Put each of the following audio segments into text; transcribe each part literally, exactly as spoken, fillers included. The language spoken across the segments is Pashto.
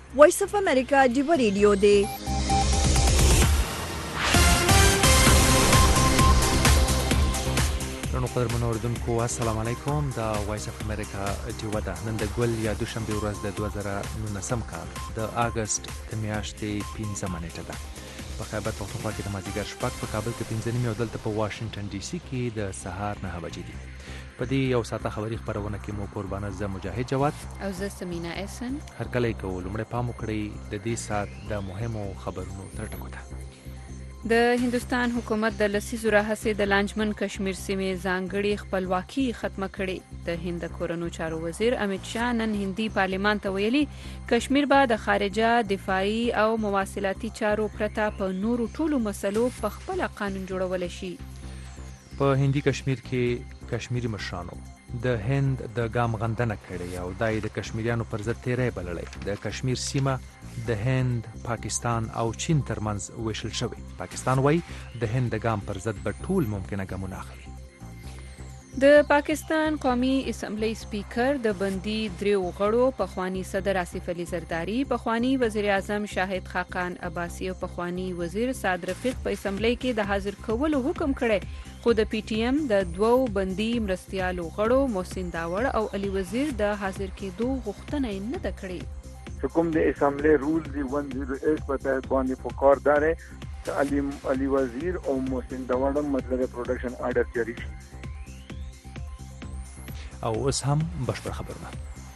وایس اف امریکا ډیو ریډیو دی. نو قدرمنو اوریدونکو السلام علیکم. دا وایس اف امریکا ډیو ده. نن د ګل یا دوشنبه ورځ د دوه زره نولسم کال د اگست د میاشتې پنځمه نیټه ده. په خیبر پختونخوا کې د مازدیګر شپږ، په کابل کې پنځه نیمې او دلته په واشنگټن ډي سي کې د سهار نهه بجې دي. په دې یو ساعته خبري خبرونه کې مو قربانه زه مجاهد جواد او زه سمینا احسن هرکلی کوو. لومړی پام وکړئ د دې ساعت د مهمو خبرونو تر ټکو ته. د هندستان حکومت د لسیزو راهیسې د لانجمن کشمیر سیمې ځانګړې خپلواکي ختمه کړې. د هند کورنو چارو وزیر امیت شاه نن هندي پارلیمان ته ویلي کشمیر به د خارجه، دفاعي او مواصلاتي چارو پرته په نورو ټولو مسلو په خپل قانون جوړول شي. په هندي کشمیر کې کشمیری مشرانو د هند د ګام غندنه کړې او دای د کشمیریانو پر ضد تیری بللې. د کشمیر سیمه د هند، پاکستان او چین ترمنځ ویشل شوی. پاکستان وایي د هند د ګام پر ضد به ټول ممکنه ګامونه اخلي. د پاکستان قومي اسمبلی سپیکر د بندي دریو غړو پخوانی صدر آصف علي زرداری، پخوانی وزیر اعظم شاهد خاقان عباسی او پخوانی وزیر سعد رفیق په اسمبلی کې د حاضر کولو حکم کړی، خو د پی ټی ایم د دوو بندي مرستیالو غړو محسن داوړ او علي وزیر د حاضر کېدو غوښتنه یې نه ده کړې. حکم د اسمبلی رول دی ون زیرو ایٹ په تحت باندې پکار داره چې علي علي وزیر او محسن داوړ مطلب پروډکشن آرډر جاری شي. او اوس هم بشپړ خبرونه.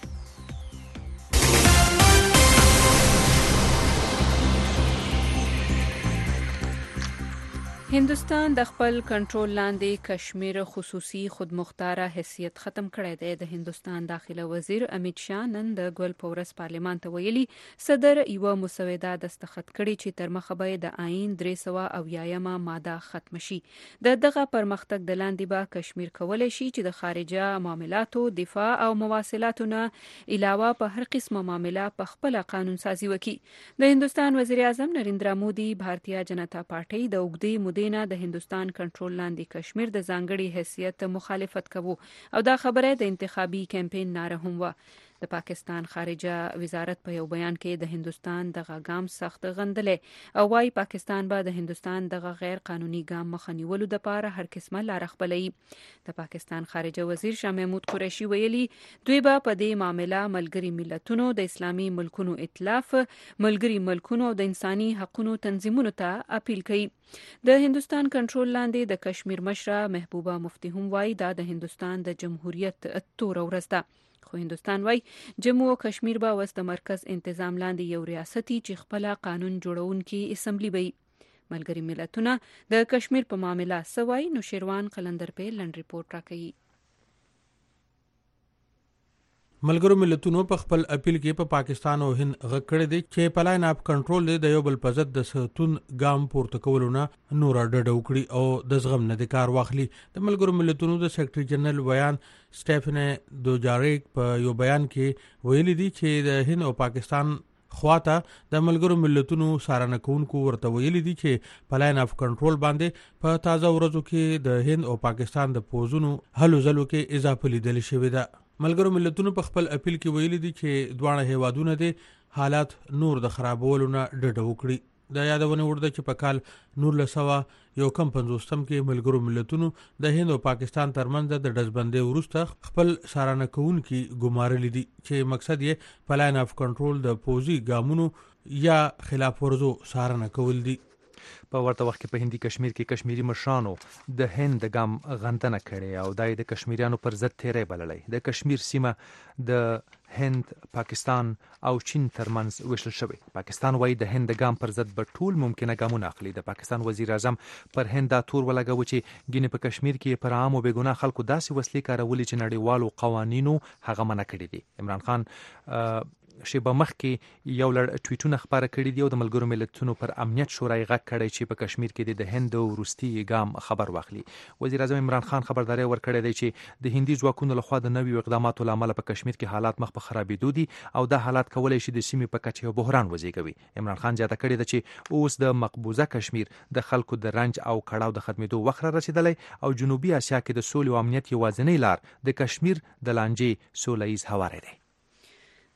هندوستان د خپل کنټرول لاندې کشمیر خصوصي خودمختاره حیثیت ختم کړی دی. د هندوستان داخله وزیر امیت شاه نن د ګل په ورځ پارلیمان ته ویلي صدر یوه مسوده دستخط کړي چې تر مخه به د آئین درې سوه اویایمه ماده ختم شي. د دغه پرمختګ د لاندې به کشمیر کولی شي چې د خارجه معاملاتو، دفاع او مواصلاتو نه علاوه په هر قسمه معامله په خپل قانون سازي وکړي. د هندوستان وزیر اعظم نریندرا مودي بھارتیه جنتا پارټي د اوږدې مودې نه د هندوستان کنټرول لاندې کشمیر د ځانګړي حیثیت مخالفت کوي او دا خبره د انتخابي کمپاین ناره هم و. د پاکستان خارجه وزارت په یو بیان کې د هندوستان دغه ګام سخت غندلې او وايي پاکستان به د هندوستان دغه غیر قانوني ګام مخه نیولو لپاره هر قسمه لاره خپلوي. د پاکستان خارجه وزیر شاه محمود قریشي ویلي دوی به په دې معامله ملګري ملتونو، د اسلامي ملکونو ائتلاف، ملګري ملکونو او د انساني حقوقو تنظیمونو ته اپیل کوي. د هندوستان کنټرول لاندې د کشمیر مشره محبوبه مفتی هم وايي دا د هندوستان د جمهوریت توره ورځ ده. خو هندوستان وايي جموں او کشمیر به اوس د مرکز انتظام لاندې یو ریاستي چې خپل قانون جوړونکي اسمبلی وي. ملګري ملتونه د کشمیر په معامله سوای نو شیروان قلندر په لند ریپورت راکړي. ملګرو ملتونو په خپل اپیل کې په پا پاکستان او هند غږ کړی دی چې په لاین اپ کنټرول دی د یو بل په ضد د ستون ګام پورته کولو نه نور ډډه وکړي او د زغم نه د کار واخلي. د ملګرو ملتونو د سیکرټري جنرال ویان سټیفن دوجاریک په یو بیان کې ویلي دی چې د هند او پاکستان خواته د ملګرو ملتونو سارنه کوونکو ورته ویلي دي چې په لاین اف کنټرول باندې په تازه ورځو کې د هند او پاکستان د پوزونو هلو ځلو کې اضافه لیدل شوې ده. ملګرو ملتونو په خپل اپیل کې ویلي دي چې دواړه هیوادونه د حالات نور د خرابولو نه ډډه وکړي. د یادونه ورده چې په کال نولس سوه یو کم پنځوستم کې ملګرو ملتونو د هند او پاکستان ترمنځ د ډزبندۍ وروسته خپل سارنه کوونکي ګمارلي دي چې مقصد یې په لاین اف کنټرول د پوزي ګامونو یا خلاف ورزو سارنه کول دي. په ورته وخت کې په هندي کشمیر کې کشمیری مشرانو د هند د ګام غندنه کړې او دای د کشمیریانو پر ضد تیری بللې. د کشمیر سیمه د هند، پاکستان او چین ترمنځ ویشل شوی. پاکستان وایي د هند د ګام پر ضد به ټول ممکنه ګامونه اخلي. د پاکستان وزیر اعظم پر هند دا تور ولګوي چې ګینه په کشمیر کې پر عام او بې ګناه خلکو داسې وسلې کارولې چې نړیوالو قوانینو هغه منع کړي دي. عمران خان شیبه مخکې یو لړ ټویټونه خبره کړي دي او د ملګرو ملتونو پر امنیت شورای غږ کړی چې په کشمیر کې د هند وروستي ګام خبر واخلي. وزیر اعظم عمران خان خبرداري ورکړې دی چې د هندي ځواکونو لخوا د نویو اقداماتو لامل په کشمیر کې حالات مخ په خرابېدو دي او دا حالات کولای شي د سیمې په کچه یو بحران وزېږوي. عمران خان زیاته کړې ده چې اوس د مقبوضه کشمیر د خلکو د رنج او کړاو د ختمېدو وخت را رسېدلی او جنوبي اسیا کې د سولې او امنیت یوازینۍ لار د کشمیر د لانجې سوله ییز هواری دی.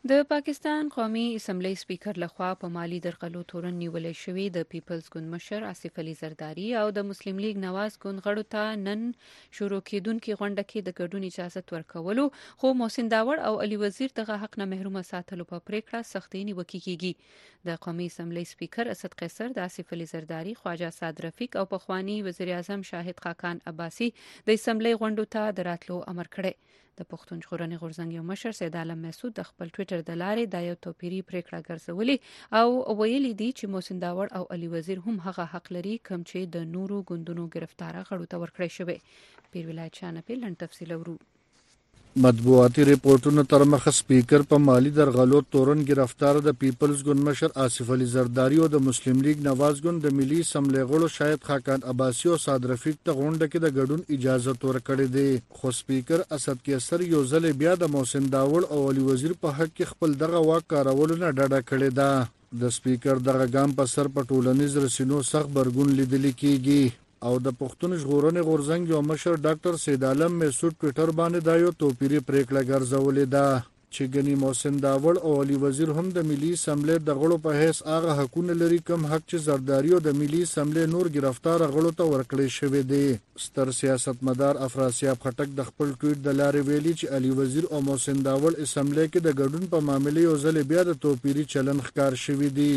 د پاکستان قومي اسمبلی سپیکر لخوا په مالی درغلو تورن نیولې شوې د پیپلز ګوند مشر آصف علي زرداری او د مسلم لیگ نواز ګوند غړو ته نن شروع کېدونکې غونډه کې د ګډون اجازه ورکولو خو محسن داوړ او علي وزیر دغه حق نه محروم ساتلو په پریکړه سختي نیوکه کیږي د قومي اسمبلی سپیکر اسد قیصر د آصف علي زرداری خواجه سعد رفیق او پخوانی وزیر اعظم شاهد خاقان عباسی د اسمبلی غونډو ته دراتلو امر کړی د پښتون ژغورنې غورځنګ یو مشر سید عالم مسعود د خپل ټوئیټر د لارې د یو توپیری پریکړه ګرځولې او ویلي دي چې محسن داوړ او علي وزیر هم هغه حق لري کوم چې د نورو ګوندونو گرفتار غړو ته ورکړی شوی. پیر ولایت شاه په لن تفصیل ورو مطبوعاتي ریپورتونو تر مخه سپیکر په مالی درغلو تورن گرفتار د پیپلز ګوند مشر آصف علي زرداری او د مسلم لیگ نواز ګوند د ملي اسمبلی غړو شاهد خاقان عباسی او سعد رفیق ته غونډه کې د ګډون اجازه ورکړې ده خو سپیکر اسد قیصر یو ځل بیا د محسن داوړ او علي وزیر په حق کې خپل دغه واک کارولو نه ډډه کړې ده. د سپیکر دغه ګام په سر په ټولنیز رسنیو سخت برګون لیدل کیږي او د پښتون ژغورنې غورځنګ یو مشر ډاکټر سید عالم مسعود ټوئیټر باندې دا یو توپیری پریکړه ګرځولې ده چې ګنی محسن داوړ او علي وزیر هم د ملي اسمبلی د غړو په حیث هغه حقونه لري کوم حق چې زرداری او د ملي اسمبلی نور گرفتار غړو ته ورکړی شوی دی. ستر سیاستمدار افراسیاب خټک د خپل ټویټ د لارې ویلي چې علي وزیر او محسن داوړ اسمبلی کې د ګډون په معاملې یو ځل بیا د توپیری چلن ښکار شوی دی.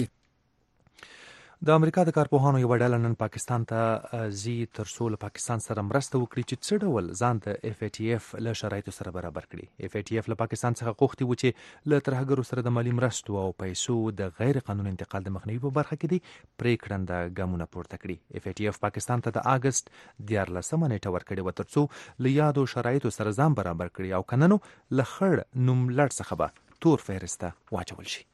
د امریکا د کارپوهانو یو ډله نن پاکستان ته زی تر څو له پاکستان سره مرسته وکړي چې څه ډول ځان د اف ای ټي اف له شرایطو سره برابر کړي. اف ای ټي اف له پاکستان څخه غوښتي و چې له ترهګرو سره د مالی مرستو او پیسو د غیر قانوني انتقال د مخنیوي په برخه کې دي پریکړنده ګامونه پورته کړي. اف ای ټي اف پاکستان ته د اگست دیارلسمه نیټه ورکړې و تر څو له یادو شرایطو سره ځان برابر کړي او کننو له خړ نوم لړ څخه به تور فهرسته واچول شي.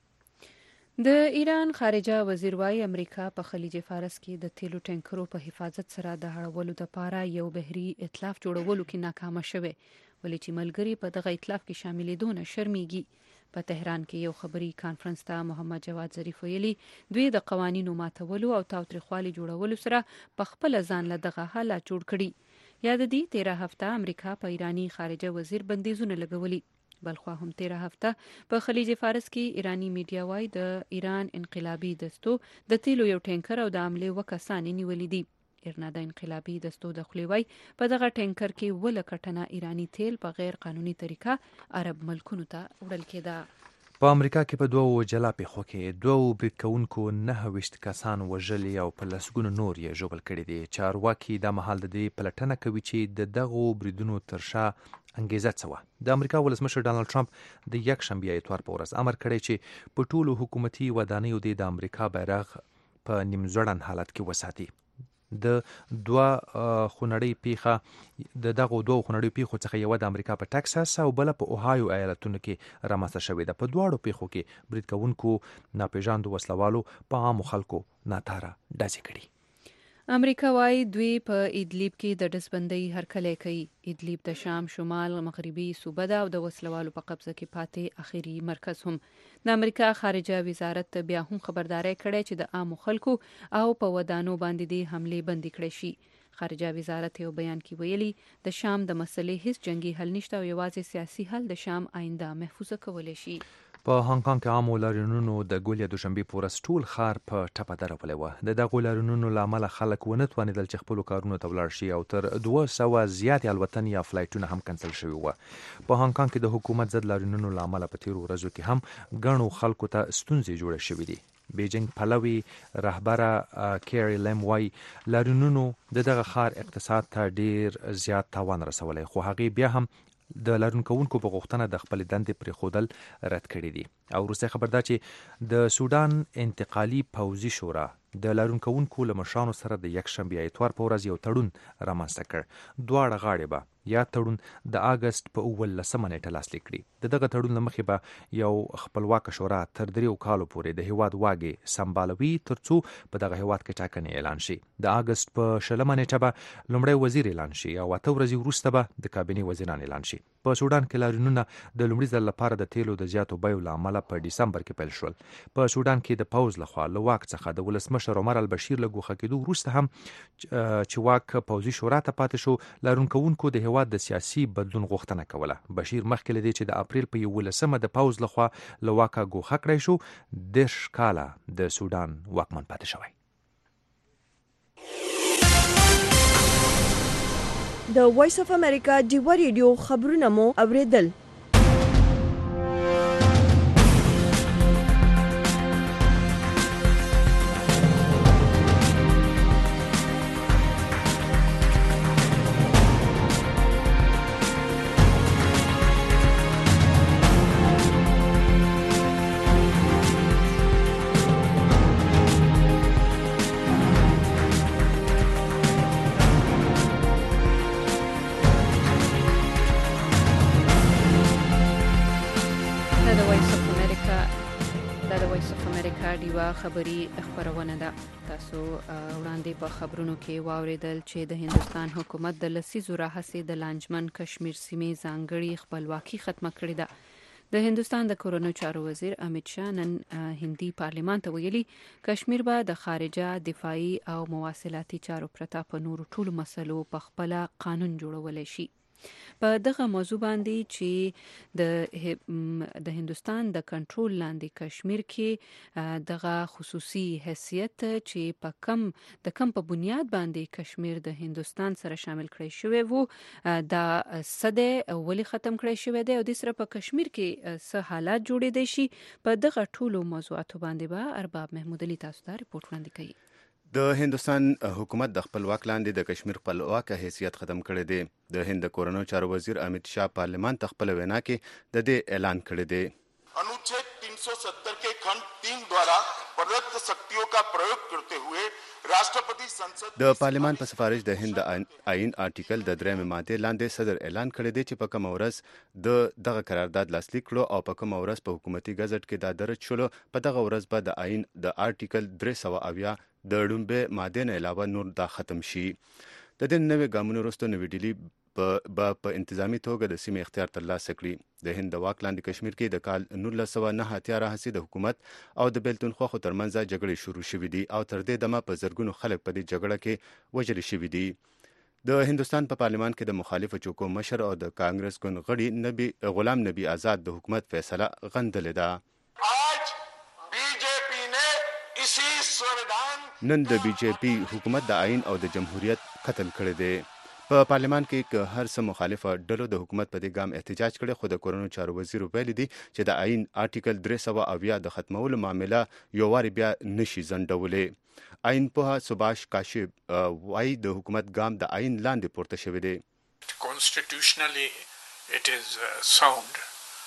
د ایران خارجه وزیر وايي امریکا په خلیج فارس کې د تیلو ټینکرو په حفاظت سره د هړولو لپاره یو بحري ائتلاف جوړولو کې ناکامه شوه ولې چې ملګری په دغه ائتلاف کې شاملېدو نه شرمېږي. په تهران کې یو خبري کانفرنس ته محمد جواد ظریف ویلي دوی د قوانینو ماتولو او تاوتریخوالي جوړولو سره په خپل ځان له دغه حالت جوړ کړي. یاد دي تیره هفته امریکا په ایرانی خارجه وزیر بندیزونه لګولي. بلخوا هم تیره هفته په خلیج فارس کې ایرانی میډیا وايي د ایران انقلابي دستو د تیلو یو ټینکر او د عملې وکسان نیولې دي. ایرنا د انقلابي دستو د خولي وايي په دغه ټینکر کې ول کټنه ایرانی تیل په غیر قانوني طریقه عرب ملکونو ته وړل کېده. په امریکا کې په دوو جلا پیښو کې دوو برید کوونکو نهه ویشت کسان وژلي او په لسګونو نور یې ژوبل کړي دي. چارواکي دا مهال د دې پلټنه کوي چې د دغو بریدونو تر شا انګیزه څه وه. د امریکا ولسمشر ډانلډ ټرمپ د یکشنبې اتوار په ورځ امر کړی چې په ټولو حکومتي ودانیو د امریکا بیرغ په نیمزړن حالت کې وساتي. د دوه خونړۍ پیښه د دغه دوه خونړۍ پیښو څخه یو د امریکا په ټکساس او بل په اوهایو ایالتونو کې رامنځته شوې ده. په دواړو پیښو کې برید کوونکو ناپېژاندو وسلوالو په عامو خلکو ناتاره ډزې کړي. امریکا وايي دوی په ادلیب کې د ډزبندۍ هرکلی کوي. ادلیب د شام شمال مغربي صوبه ده او د وسلوالو په قبضه کې پاتې اخیری مرکز هم. د امریکا خارجه وزارت بیا هم خبرداري کړې چې د عامو خلکو او په ودانو باندې د حملې بندي کړې شي. خارجه وزارت یو بیان کې ویلي د شام د مسلې هیڅ جنگي حل نشته او یوازې سیاسي حل د شام آینده محفوظ کولای شي. په هانګ کانګ کې عامو لاریونونو د ګولیا دوشنبې په ورځ ټول ښار په ټپه درولې وه. د دغو لاریونونو له امله خلک ونه توانېدل چې خپلو کارونو ته ولاړ شي او تر دوه سوه زیاتې الوتنې یا فلایټونه هم کنسل شوي وه. په هانګ کانګ کې د حکومت ضد لاریونونو له امله په تیرو ورځو کې هم ګڼو خلکو ته ستونزې جوړې شوې دي. بیجینګ پلوي رهبره کیری لیم وايي لاریونونو د دغه ښار اقتصاد ته ډیر زیات تاوان رسولی خو هغې بیا هم د لارون کوونکو په غوښتنه د خپل دندې پرېښودل رد کړي دي. او وروسته خبر ده چې د سودان انتقالي پوځي شورا د لارون کوونکو له مشرانو سره د یکشنبې اتوار په ورځ یو تړون رامنځته کړ. دواړه غاړې به یا تړون د اگست په اوولسمه نیټه لاسلیک کړي. د دغه تړون له مخې به یو خپلواکه شورا تر دریو کالو پورې د هیواد واګې سمبالوي تر څو په دغه هیواد کې ټاکنې اعلان شي. د اگست په شلمه نیټه به لومړی وزیر اعلان شي او اته ورځې وروسته به د کابینې وزیران اعلان شي. په سودان کې لاریونونه د لومړي ځل لپاره د تیلو د زیاتو بیو له امله په ډیسمبر کې پیل شول. په سودان کې د پوز لخوا له واک څخه د ولسمشر عمر البشیر له ګوښه کېدو وروسته هم چې واک پوځي شورا ته پاتې شو، لارونکوونکو د هیواد د سیاسي بدلون غوښتنه کوله. بشیر مخکې له دې چې د اپریل په یولسمه د پوز لخوا له واکه ګوښه کړی شو، دېرش کاله د سودان واکمن پاتې شوی. د وایس اف امریکا ډیوا ریډیو خبرونه مو اوریدل. خبري خبرونه ده. تاسو وړاندې په خبرونو کې واوریدل چې د هندستان حکومت د لسیزو راهیسې د لانجمن کشمیر سیمې ځانګړي خپلواکي ختمه کړې ده. د هندستان د کورونو چارو وزیر امیت شاه نن هندي پارلیمان ته ویلي کشمیر به د خارجه، دفاعي او مواصلاتي چارو پرته په نورو ټولو مسلو په خپل قانون جوړولای شي. په دغه موضوع باندې چې د د هندستان د کنټرول لاندې کشمیر کې دغه خصوصي حیثیت چې په کم د کم په بنیاد باندې کشمیر د هندستان سره شامل کړی شوی وو، دا سده ولی ختم کړی شوی دی او د سره په کشمیر کې څه حالات جوړېدای شي. په دغه ټولو موضوعاتو باندې به ارباب محمود علي تاسو ته رپورټ وړاندې کوي. د هندستان حکومت د خپل واک لاندې د کشمیر خپلواک حیثیت ختم کړی دی. د هند کورونو چارو وزیر امیت شاه پارلیمان ته خپل وینا کې د دې اعلان کړی دی. अनुच्छेद तीन सौ सत्तर के खंड तीन द्वारा प्रदत्त शक्तियों का प्रयोग करते हुए राष्ट्रपति संसद د پارلیمان په سفارش د هند آئین آرټیکل د درېمې ماده لاندې صدر اعلان کړی دی چې په کوم ورځ د دغه قرارداد لاسلیک کړو او په کوم ورځ په حکومتي گزټ کې دا درج شول، په دغه ورځ به د آئین د آرټیکل درې سوه اویا د ډومبه ماده نه علاوه نور دا ختم شي. د دې نوې ګامونو وروسته نوې ډیلي په په انتظامی توګه د سیمې اختیار ترلاسه کړي. د هند واک لاندې کشمیر کې د کال نولس سوه نهه اتیا راهیسې د حکومت او د بیلتون خوښو ترمنځ جګړې شروع شوې دي او تر دې دمه په زرګونو خلک په دې جګړه کې وژل شوي دي. د هندستان په پارلیمان کې د مخالفو چوکو مشر او د کانګرس ګوند غړي نبی غلام نبی آزاد د حکومت فیصله غندلې ده. نن د بی جے پی حکومت د آئین او د جمهوریت قتل کړی دی. په پارلیمان کې که هر څه مخالفه ډلو د حکومت په دې ګام احتجاج کړي، خو د کورونو چارو وزیر ویلي دي چې د آئین آرټیکل درې سوه اویا د ختمولو معامله یو واري بیا نشي ځنډولی. آئین پوها سباش کاشف وایي د حکومت ګام د آئین لاندې پورته شوی دی. Constitutionally it is sound.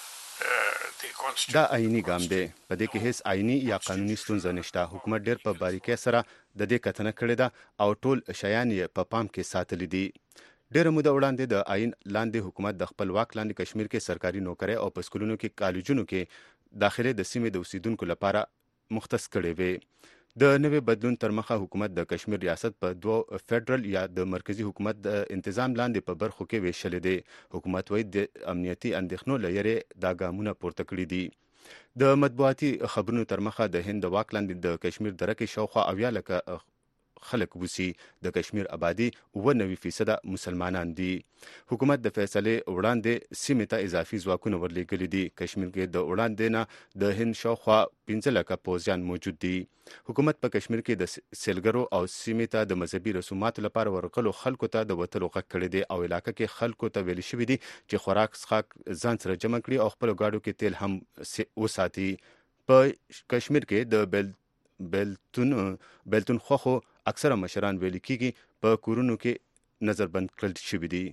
دا آئینی ګام دی. په دې کې هیڅ آئینی یا قانوني ستونزه نشته. حکومت ډېر په باریکۍ سره د دې کتنه کړې ده او ټول شیان یې په پام کې ساتلي دي. ډېره موده وړاندې د آئین لاندې حکومت د خپل واک لاندې کشمیر کې سرکاري نوکرۍ او په سکولونو کې کالجونو کې داخله د سیمې د اوسیدونکو لپاره مختص کړې وې. د نوې بدلون تر مخه حکومت د کشمیر ریاست په دوه فدرال یا د مرکزی حکومت د انتظام لاندې په برخو کې ویشلې دی. حکومت وایي د امنیتي اندېښنو له یارې دا ګامونه پورته کړي دي. د مطبوعاتي خبرونو تر مخه د هند واک لاندې د کشمیر دره کې شاوخوا اویا لکه خلک وسی. د کشمیر آبادی اوه نوي فیصده مسلمانان دي. حکومت د فیصلې وړاندې سیمې ته اضافي ځواکونه ورلېږلي دي. کشمیر کې د وړاندې نه د هند شاوخوا پنځه لکه پوځیان موجود دي. حکومت په کشمیر کې د سیلګرو او سیمې ته د مذهبي رسوماتو لپاره ورغلو خلکو ته د وتلو غږ کړی دی او علاقه کې خلکو ته ویل شوي دي چې خوراک څښاک ځان سره جمع کړي او خپل گاډو کې تیل هم وساتي. په کشمیر کې د بیل بیلتون بیلتون خوخو اکثره مشران ویل کېږي په کورونو کې نظر بند کړل شوي دي.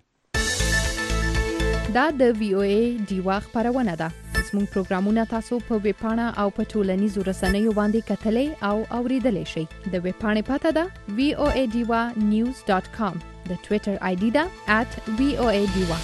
دا د وی او ای ډیوا خبرونه ده. زموږ پروګرامونه تاسو په ویب پاڼه او په ټولنیزو رسنیو باندې کتلای او اوریدلای شئ. د ویب پاڼې پته ده وی او ای ډیوا نیوز ډاٹ کام. د ټوئیټر آی ډي ده ات وی او ای ډیوا.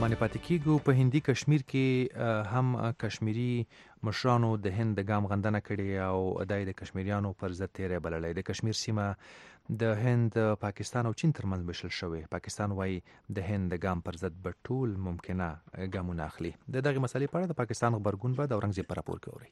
باندې پاتې کیږو. په هندي کشمیر کې هم کشمیری مشرانو د هند د ګام غندنه کړې او دای د کشمیریانو پر ضد تیرې بللې. د کشمیر سیمه د هند، پاکستان او چین ترمنځ وشل شوی. پاکستان وايي د هند د ګام پر ضد به ټول ممکنه ګامونه اخلي. د دغه مسلې په اړه د پاکستان خبرګون به د اورنګزیب په راپور کې اوري.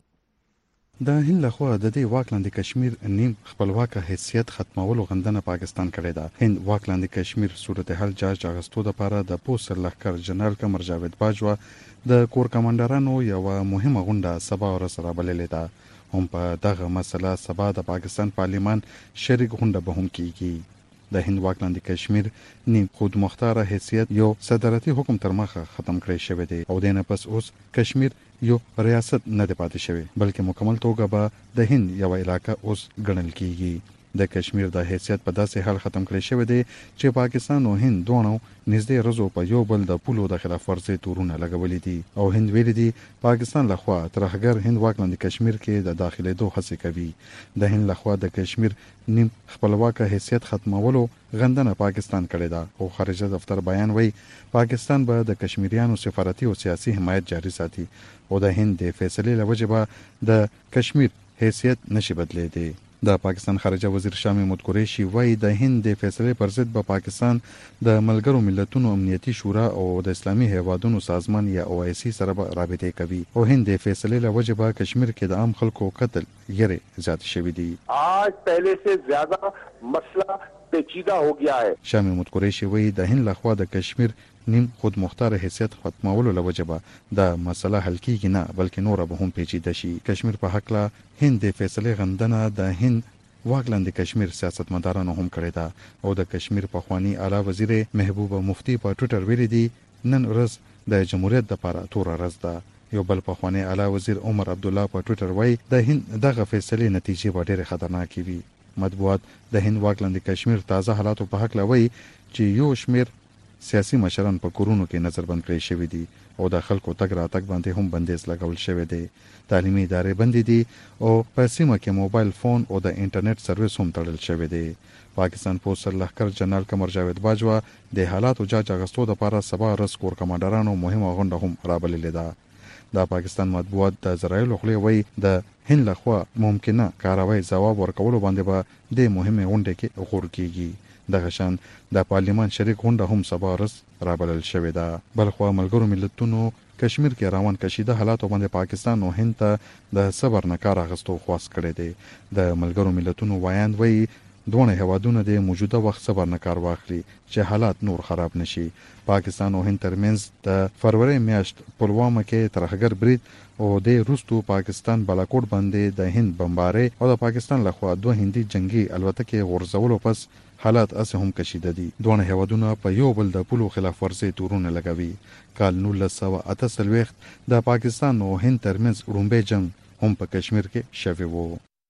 د هند لخوا د دې واکلاندې کشمیر نیم خپلواک حیثیت ختمولو غندنه پاکستان کړې ده. هند واکلاندې کشمیر صورتحال جاج اغستو د لپاره د پوسر لخر جنرال قمر جاوید باجوا د کور کمانډرانو یو مهمه غونډه سبا ورځ رابللې ده. هم په دغه مسله سبا د پاکستان پارلیمان شریک غونډه به هم کیږي. د هند واکلاندې کشمیر نیم خود مختار حیثیت یو صدارتي حکم تر مخه ختم کړی شوی دی او دینه پس اوس کشمیر یو ریاست نه دی پاتې شوی بلکې مکمل توګه به د هند یو علاقه اوس ګڼل کیږي. د کشمیر د حیثیت په داسې حال ختم کړی شوی دی چې پاکستان او هند دوه نږدې ورځو په یو بل د پولو د خلاف ورزي تورونه لګولې دي او هند ویلي دي پاکستان لخوا ترهګر هند واکلاندې کشمیر کې د داخلي دوه هڅې کوي. د هند لخوا د کشمیر نیم خپلواک حیثیت ختمولو غندنه پاکستان کړې ده او خارجه دفتر بیان وایي پاکستان به د کشمیریانو سفارتي او سیاسي حمایت جاري ساتي او د هند د فیصلې لوجه به د کشمیر حیثیت نشي بدلیدي. د پاکستان خارجه وزیر شاه محمود قریشي وایي د هند د فیصلې پر ضد به پاکستان د ملګرو ملتونو امنیتي شورا او د اسلامي هیوادونو سازمان یا او آی سی سره به رابطې کوي او هند د فیصلې لوجه به کشمیر کې د عام خلکو قتل یې زیات شوی دی. آج پہلے سے زیادہ مسئلہ پیچیدہ ہو گیا ہے. شاه محمود قریشي وایي د هند لخوا د کشمیر نیم خود مختار حیثیت ختمولو لوجه به د مسله حل کیږي نه بلکې نور به هم پیچیده شي. کشمیر په حق لا هند د فیصلې غندنه د هند واکلاندې کشمیر سیاستمدارانو هم کړې ده او د کشمیر پخوانی اعلی وزیر محبوبه مفتی په ټوئیټر ویلي دي نن ورځ د جمهوریت لپاره تور ورځ ده. یو بل پخوانی اعلی وزیر عمر عبدالله په ټوئیټر وایي د هند دغه فیصلې نتیجې به ډېرې خطرناکې وي. مطبوعات د هند واکلاندې کشمیر تازه حالاتو په حق لوي چې یو شمیر سیاسي مشران په کورونو کې نظر بند کړی شوی دي او د خلکو تګ راتګ باندې هم بندیز لګول شوی دی. تعلیمي ادارې بندې دي او په سیمه کې موبایل فون او د انټرنیټ سرویس هم تړل شوی دی. پاکستان پوسر لخر جنرال قمر جاوید باجوا د حالاتو جاج اغستو لپاره سبا ورځ کور کمانډرانو مهمه غونډه هم رابللې ده. د پاکستان مطبوعات د زرایلو خلې وایي د هند لخوا ممکنه کاروای ځواب ورکولو باندې به د مهمه غونډه کې غور کیږي. دغه شان د پارلیمان شریک غونډه هم سبا ورځ رابلل شوې ده. بلخوا ملګرو ملتونو کشمیر کې روان کشیده حالاتو باندې پاکستان او هند ته د صبر نه کار اخیستو خواست کړی دی. د ملګرو ملتونو وایاند وایي دوه هیوادونه د موجوده وخت صبر نه کار واخلي چې حالات نور خراب نشي. پاکستان او هند ترمنځ د فروری میاشت پلوامه کې ترهګر برید او د روسو پاکستان بالاکوټ باندې د هند بمباري او د پاکستان لخوا دوه هندي جنگي الوتکې غورځولو پس حالات اسه هم کشیده دي. دوه هیوادونه په یو بل د پولو خلاف ورزي تورونه لګوي. کال نولس سوه اته څلوېښت د پاکستان او هند ترمنځ وړومبی جنگ هم په کشمیر کې شوی وو.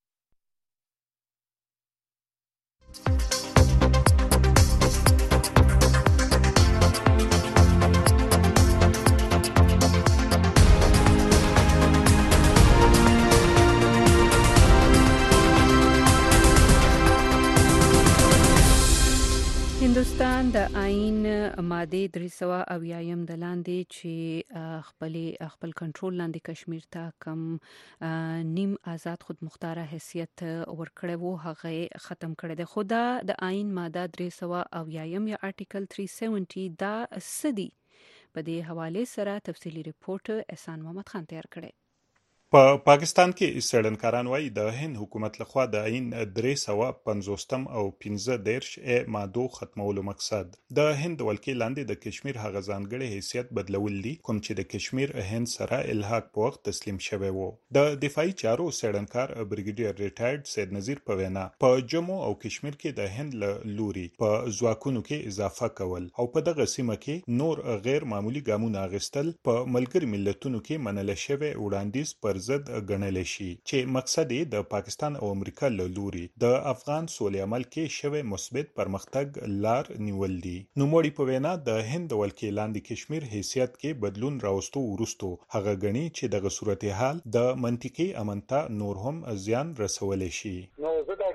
هندوستان د آئین ماده درې سوه اویایم د لاندې چې خپل خپل کنټرول لاندې کشمیر ته کم نیم آزاد خود مختار حیثیت ورکړی وو هغه ختم کړی دی. خو دا د آئین ماده درې سوه اویایم یا آرټیکل درې سوه سپږمې دا سدي په دې حواله سره تفصیلی ریپورت احسان محمد خان تیار کړی. په پا پاکستان کې څېړنکاران وایي د هند حکومت لخوا د آئین درې سوه پنځوستم او پنځه دېرش ا مادو ختمولو مقصد د هند ولکې لاندې د کشمیر هغه ځانګړی حیثیت بدلول دي کوم چې د کشمیر هند سره الحاق په وخت تسلیم شوی وو. د دفاعي چارو څېړنکار بریګیډیر ریټایرډ سید نذیر په وینا په جموں او کشمیر کې د هند له لوري په ځواکونو کې اضافه کول او په دغه سیمه کې نور غیر معمولی ګامونه اخیستل په ملګري ملتونو کې منل شوی وړاندیز پر ضد ګڼل شي چې مقصد یې د پاکستان او امریکا له لوري د افغان سولې عمل کې شوی مثبت پرمختګ لار نیول دي. نوموړي په وینا د هند ولکې لاندې کشمیر حیثیت کې بدلون راوستو وروستو هغه غني چې دغه صورتحال د منطقي امنتا نور هم زیان رسولی شي. نو زه دا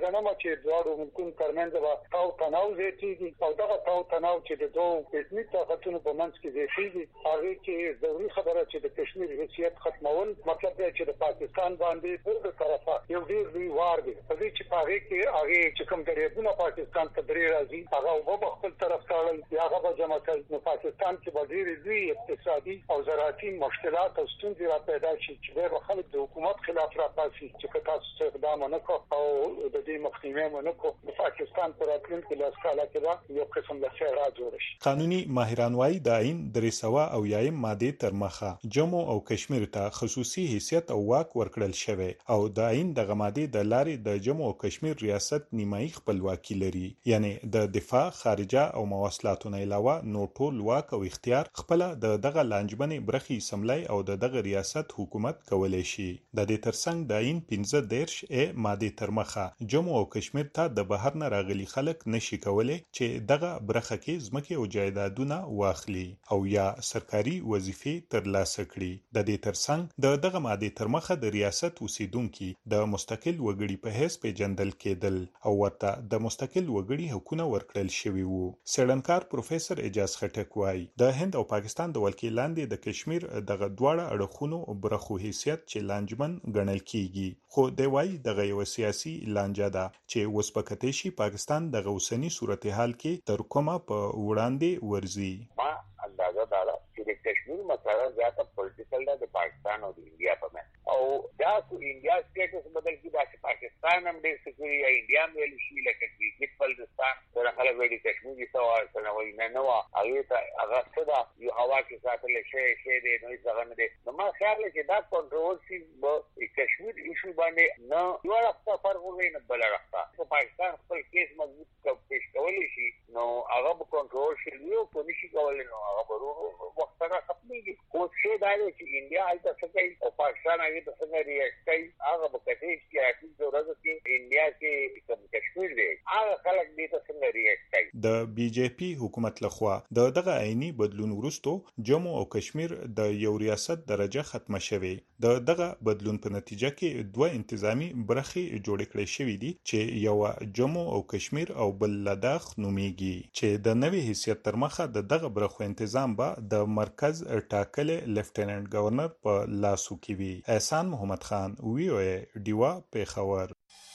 غنم چې دواړو ملکونو ترمنځ به تاو تناو زیاتېږي او دغه تاو تناو چې د دوه پېژني طاقتونو په منځ کې زیاتېږي هغه کې ضروري خبره چې د کشمیر حیثیت ختمول مطلب دی چې د پاکستان باندې پر طرفه یو ډیر لوی وار دی په دې چې هغه کې هغه چې کوم دریابونه پاکستان ته درې راځي هغه په خپل طرف تاړل یا هغه جمع کړي نو پاکستان کې به ډیر لوی اقتصادي او زراعتي مشکلات او ستونزې را پیدا شي چې به خلک د حکومت خلاف راپاسي چې تاسو اقدام نه کو او د دې مخنیوي نه کو د پاکستان پر راتلونکي لاس کاله کې یو قسم له خیرات جوړ شي. قانوني ماهران وايي د عین درې سوه او یایم ماده تر مخه جمهور او کشمیر ته خصوصي حیثیت او واک ورکړل شوی او د عین د غماده د لارې د جمهور او کشمیر ریاست نیمایي خپلواکي لري یعنی د دفاع خارجه او مواصلاتو نه علاوه نو ټول واک او اختیار خپل د دغه لانجمنې برخي سملای او د دغه ریاست حکومت کولای شي. د دې ترڅنګ د عین پنځه دیرش ا ماده تر مخه جمهور او کشمیر ته د بهر نه راغلي خلک نشي کولای چې دغه برخه کې ځمکې او جایدادونه واخلي او یا سرکاري وظیفې ترلاسه کړي. د دې ترڅنګ د دغه ماده تر مخه د ریاست اوسیدونکو د مستقل وګړي په حیث پیژندل کېدل او ورته د مستقل وګړي حقوقونه ورکړل شوي وو. سړنکار پروفیسور اجاز خټک وایي د هند او پاکستان د ولکې لاندې د کشمیر دغه دواړه اړخونو برخو حیثیت چې لانجمن ګڼل کیږي خو د وایي دغه یو سیاسي لانجه ده چې وسپکته شي پاکستان د غوسنی صورتحال کې تر کومه په وړاندې ورزي. ما اندازه دا چې د کشمیر مسله زیاته پولیټیکل ده د پاکستان او د انډیا په منځ او دا کو انډیا سټیټس بدل کی دا چې پاکستان هم ډېر سکوي یا انډیا هم ویل شي لکه چې بلوچستان سره خلک وایي کشمیر یې سوا سره وایي نه نو هغه ته هغه څه یو هوا کې ساتل شي شي دې نو څنګه نه دي نو ما خیال چې دا کنټرولسي په کشمیر ایشو باندې نه یو راځه فرق وي نه بل راځه پاکستان خپل کیس مضبوط پیش کولی شي نو هغه په کنټرول شي یو کو نشي کولای نو هغه ورو وخت سره ختميږي خو څه دا چې انډیا هلته څه کوي او پاکستان هغه ته څنګه ریاکټ کوي هغه په کتهش کې راځي چې ورځ کې انډیا کې کوم کشمیر دی هغه خلک دې ته څنګه ریاکټ کوي. د بي جے پی حکومت لخوا د دغه عیني بدلون وروسته جمهور او کشمیر د یو ریاست درجه ختمه شوه. د دغه بدلون په نتیجه کې دوه انتظامی برخې جوړ کړې شوې دي چې یو جمهور او کشمیر او بل لداخ نوميږي چې د نوې حیثیت تر مخه د دغه برخو تنظیم به د مرکز ټاکل لیفټیننټ گورنر په لاسو کې وي. احسان محمد خان وی او ای ډیوا پیښور.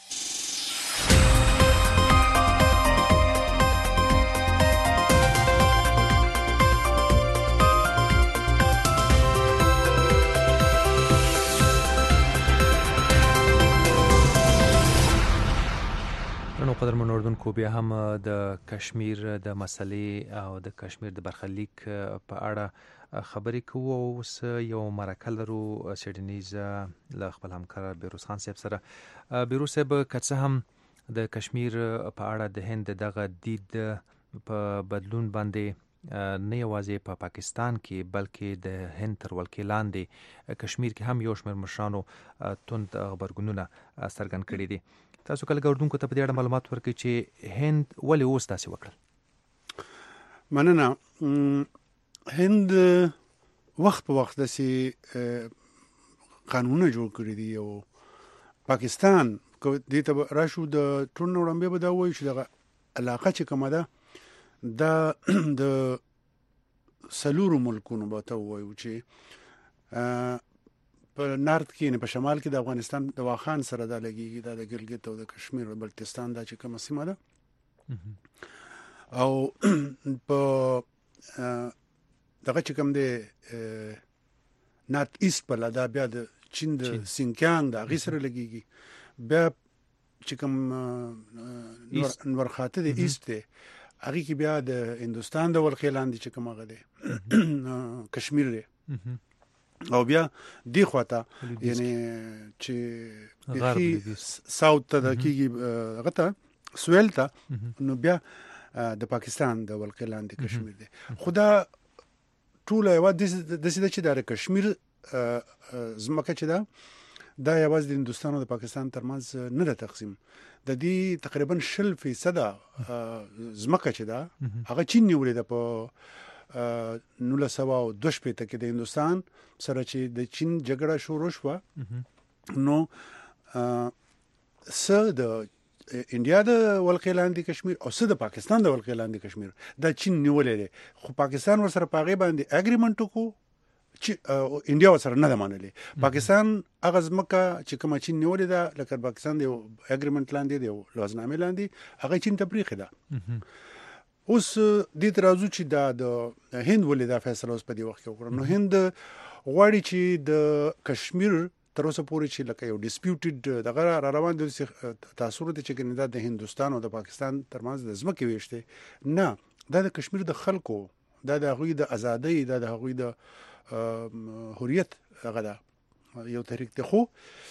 نو قدر منوردونکو بیا هم د کشمیر د مسلې او د کشمیر د برخلیک په اړه خبرې کوو او اوس یو مرکه لرو سیډنیز له خپل همکار بیروز خان صاحب سره. بیروز صاحب که څه هم د کشمیر په اړه د هند دغه دید په بدلون باندې نه یوازې په پاکستان کې بلکې د هند تر ولکې لاندې کشمیر کې هم یو شمېر مشرانو توند غبرګونونه څرګند کړي دي. تاسو کله ګوردونکو ته په دې اړه معلومات ورکړئ چې هند ولې اوس تاسو وکړل؟ مننه. هند وخت په وخت داسې قانونونه جوړ کړي دي او پاکستان دې ته راشو د ټول وړاندې به دا وایي چې دغه علاقه چې کومه ده دا د سلورو ملکونو به ته وایو چې په نارت کې نه په شمال کې د افغانستان د واخان سره د لګيږي د ګلګت او د کشمیر او بلتستان دا چې کومه سیمه ده او په دغه چې کوم دی نارت ایست په لدا بیا د چین د سینکیانګ د غي سره لګيږي بیا چې کوم نور خاطه د ایست دی هغه کې بیا د هندستان د ولکې لاندې چې کوم هغه دی کشمیر دی او بیا دی خواته یعنی چې غربي ساوث ته کېږي هغه ته سویل ته نو بیا د پاکستان د ولکې لاندې کشمیر دی. خدا ټول یو د دې چې د کشمیر زمکه چې دا دا یوازې د هندستان او د پاکستان ترمنځ نه د تقسیم د دې تقریبا شل فیصد زمکه چې دا هغه چین نیولې ده په نوله سوا او دوه شپېته کې د هندستان سره چې د چین جګړه شروع شوه نو څه د انډیا د ولقې لاندې کشمیر او څه د پاکستان د ولقې لاندې کشمیر دا چین نیولې دی خو پاکستان ورسره په هغې باندې اګریمنټ وکړو چې انډیا ورسره نه ده منلې پاکستان هغه ځمکه چې کومه چین نیولې ده لکه پاکستان د یو اګریمنټ لاندې د یو لوازنامې لاندې هغه چین ته پرېښې ده اوس دې ته راځو چې دا د هند ولې دا فیصله اوس په دې وخت کې وکړه نو هند غواړي چې د کشمیر تر اوسه پورې چې لکه یو ډسپیوټډ دغه را روان دي تاثر دي چې ګنې دا د هندوستان او د پاکستان ترمنځ د ځمکې ویشته نه دا د کشمیر د خلکو دا د هغوی د ازادۍ دا د هغوی د حریت هغه ده یو تحریک دی خو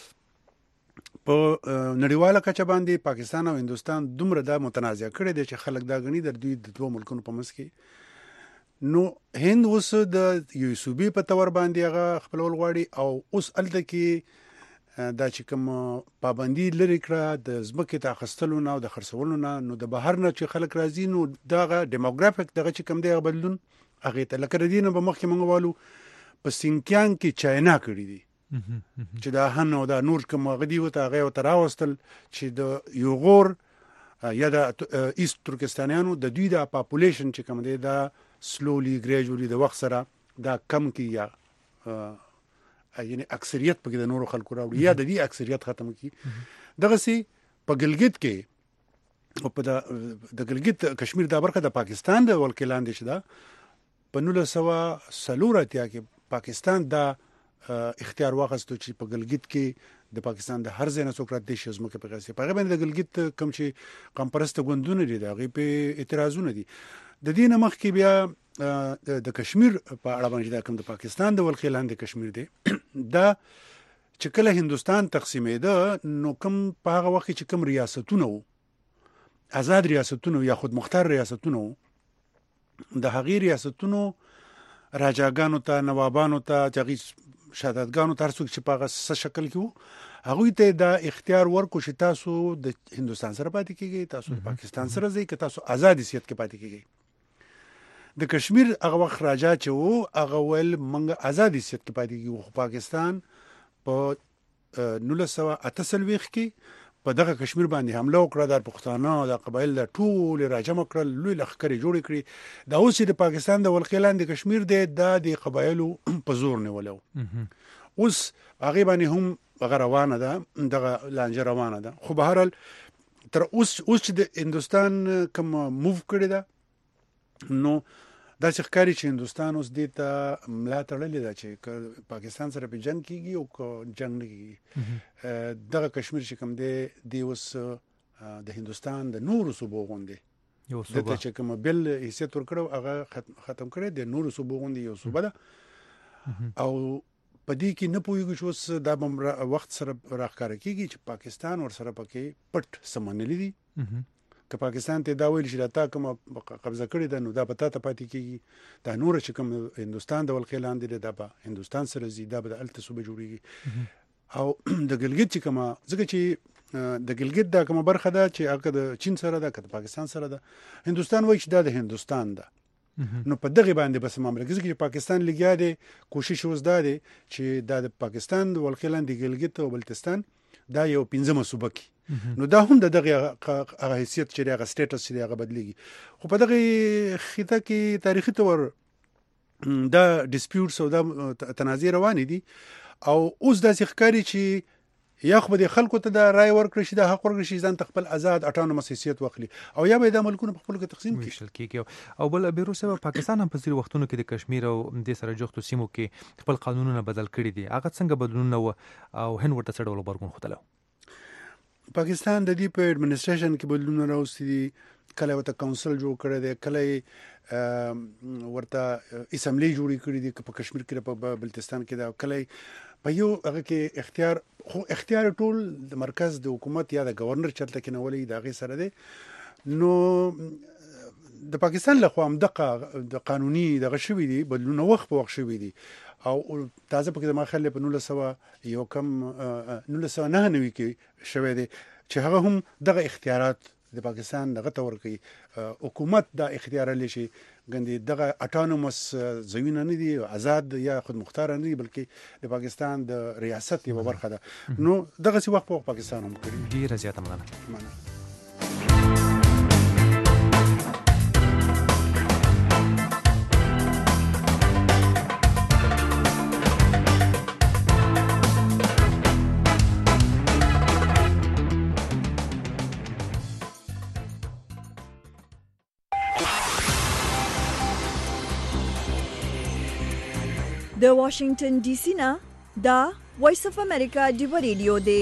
په نړیواله کچه باندې پاکستان او هندوستان دومره دا متنازع کړی دی چې خلک دا غني د دوی د دوه ملکونو په منځ کې نو هند اوس د یو صوبې په تور باندې هغه خپلول غواړي او اوس هلته کې دا چې کوم پابندي لري کړه د ځمکې ته اخیستلو نه او د خرڅولو نه نو د بهر نه چې خلک راځي نو دغه ډیموګرافیک دغه چې کوم دی هغه بدلون هغې ته لکه د دې نه به مخکې موږ وایو په سینکیانګ کې چاینا کړي دي چې دا هن او دا نور کوم هغه دي ورته هغه ورته راوستل چې د یوغور یا د ایست ترکستانیانو د دوی د پاپولیشن چې کوم دی دا سلولی ګریجولی د وخت سره دا کم کی یا یعنی اکثریت پکې د نورو خلکو راوړي یا د دې اکثریت ختم کی دغه سي په ګلګت کې او په د ګلګت کشمیر دا برخه د پاکستان د ولکې لاندې شته په نولس سوه څلور اتیا کې پاکستان دا اختیار واخیستو چې په ګلګت کې د پاکستان د هر ځای نه څوک راتلی شي زموږ په غږ په هغې باندې د ګلګت کوم چې قوم پرسته ګوندونه دي د هغې په اعتراضونه دي د دې نه مخکې بیا د کشمیر په اړه باندې دا کوم د پاکستان د ولقې لاندې کشمیر دی دا چې کله هندوستان تقسیمېده نو کوم په هغه وخت چې کوم ریاستونه وو آزاد ریاستونه یا خود مختار ریاستونه وو د هغې ریاستونو راجاګانو ته نوابانو ته چې شهادتګانو ته هر څوک چې په هغه څه شکل کې وو هغوی ته دا اختیار ورکړو چې تاسو د هندوستان سره پاتې کېږئ تاسو د پاکستان سره ځئ که تاسو آزاد حیثیت کې پاتې کېږئ د کشمیر هغه وخت راجا چې وو هغه ویل موږ آزاد حیثیت کې پاتې کېږو خو پاکستان په نولس سوه اته څلوېښت کې په دغه کشمیر باندې حمله وکړه د پښتانه د قبایل د ټول راجمع کړل لوی لښکرې جوړې کړي دا اوس چې د پاکستان د ولقې لاندې کشمیر دی دا د قبایلو په زور نیولی اوس هغې باندې هم هغه روانه ده دغه لانجه روانه ده خو بهرحال تر اوس اوس چې د هندوستان کوم موو کړې ده نو داسې ښکاري چې هندوستان اوس دې ته ملا تړلې ده چې پاکستان سره په جنګ کېږي او که جنګ نه کېږي دغه کشمیر چې کوم دی دی اوس د هندوستان د نورو صوبو غوندې دته چې کوم بل حیثیت ورکړو هغه ختم کړی د نورو صوبو غوندې یو صوبه ده او په دې کې نه پوهېږو چې اوس دا به وخت سره راښکاره کېږي چې پاکستان ورسره پکې پټ څه منلي دي که پاکستان ته دا ویل چې دا تا کومه قبضه کړې ده نو دا به تا ته پاتې کېږي دا نوره چې کوم هندوستان د ولقې لاندې دی دا به هندوستان سره ځي دا به د هلته صوبه جوړېږي او د ګلګت چې کومه ځکه چې د ګلګت دا کومه برخه ده چې هغه د چین سره ده که د پاکستان سره ده هندوستان وایي چې دا د هندوستان ده نو په دغه باندې بس معامله کې چې پاکستان لګیا دی کوشش اوس دا دی چې دا د پاکستان د ولقې لاندې ګلګت او بلتستان دا یو پنځمه صوبه کې نو دا هم د دغه هغه حیثیت چې هغه سټیټس چې هغه بدلیږي خو په دغه خطه کې تاریخي تور دا ډسپیوټس او دا تنازع روانې دي او اوس داسې ښکاري چې یا خو به د خلکو ته دا رای ورکړي چې دا حق ورکړي چې ځان ته خپل آزاد اټانومس حیثیت واخلي او یا به دا ملکونه په خپلو کې تقسیم کړي او بل بیروسه پاکستان هم په ځینو وختونو کې د کشمیر او دې سره جوختو سیمو کې خپل قانونونه بدل کړي دي هغه څنګه بدلونونه و او هند ورته څه ډول غبرګون ښودلی پاکستان د دې په ایډمنسټریشن کې بدلونونه راوستي دي کله ورته کونسل جوړ کړی دی کله ورته اسمبلی جوړې کړي دي په کشمیر کې په بلتستان کې دا کله په یو هغه کې اختیار خو اختیار ټول د مرکز د حکومت یا د گورنر چلته کې نولې د هغې سره دی نو د پاکستان له خوا همدغه د قانوني دغه شوي دي بدلونه وخت په وخت شوي دي او تازه پکې زما خیال په نولس سوه یو کم نولس سوه نهه نوي کې شوی دی چې هغه هم دغه اختیارات د پاکستان دغه ته ورکوي حکومت دا اختیار لري چې ګندې دغه اټانومس ځایونه نه دي آزاد یا خود مختار نه دي بلکې د پاکستان د ریاست یوه برخه ده نو دغسې وخت په وخت پاکستان هم کړي ډېره زیاته مننه د واشنگټن ډي سي نه دا وایس اف امریکا ډیو ریډیو دی.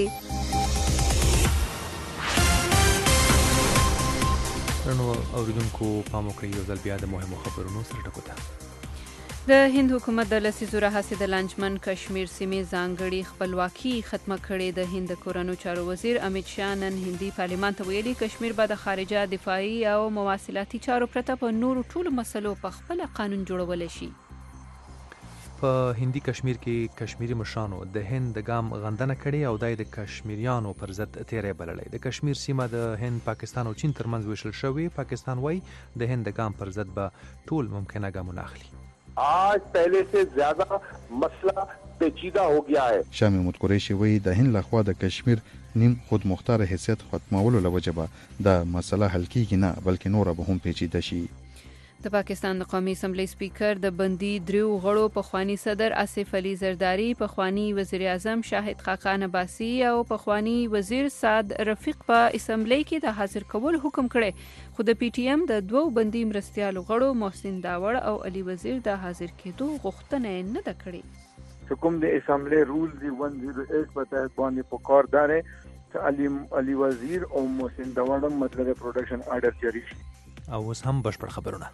نو اوریدونکو پام وکړئ یو ځل بیا د مهمو خبرونو سره ټکو ته. د هند حکومت د لسیزو راهیسې د لانجمن کشمیر سیمې ځانګړي خپلواکي ختمه کړې. د هند کورنیو چارو وزیر امیت شاه نن هندي پارلیمان ته ویلي کشمیر به د خارجه دفاعي او مواصلاتي چارو پرته په نورو ټولو مسلو په خپل قانون جوړول شي. په هندي کشمیر کې کشمیری مشرانو د هند د ګام غندنه کړې او دای د کشمیریانو پر ضد تیرې بللې. د کشمیر سیمه د هند، پاکستان او چین ترمنځ ویشل شوې. پاکستان وايي د هند د ګام پر ضد به ټول ممکنه ګامونه اخلي. आज पहले से ज्यादा मसला पेचीदा हो गया है. شاه محمود قریشي وایي د هند لخوا د کشمیر نیم خود مختار حیثیت ختمولو لوجه به دا مسله حل کیږي نه بلکې نور به هم پیچیده شي. د پاکستان د قومي اسمبلی سپیکر د بندي دریو غړو پخوانی صدر آصف علي زرداری، پخوانی وزیر اعظم شاهد خاقان عباسی او پخوانی وزیر سعد رفیق په اسمبلی کې د حاضر کول حکم کړي. خو د پی ټی ایم د دوو بندي مرستیالو غړو محسن داوړ او علي وزیر د حاضر کېدو غوښتنه نه ده کړې. حکم د اسمبلی رول دی एक सौ एक په تحت باندې پکار داره چې علي علي وزیر او محسن داوړ مطلب پروډکشن آرډر جاری شي. او اوس هم بشپړ خبرونه.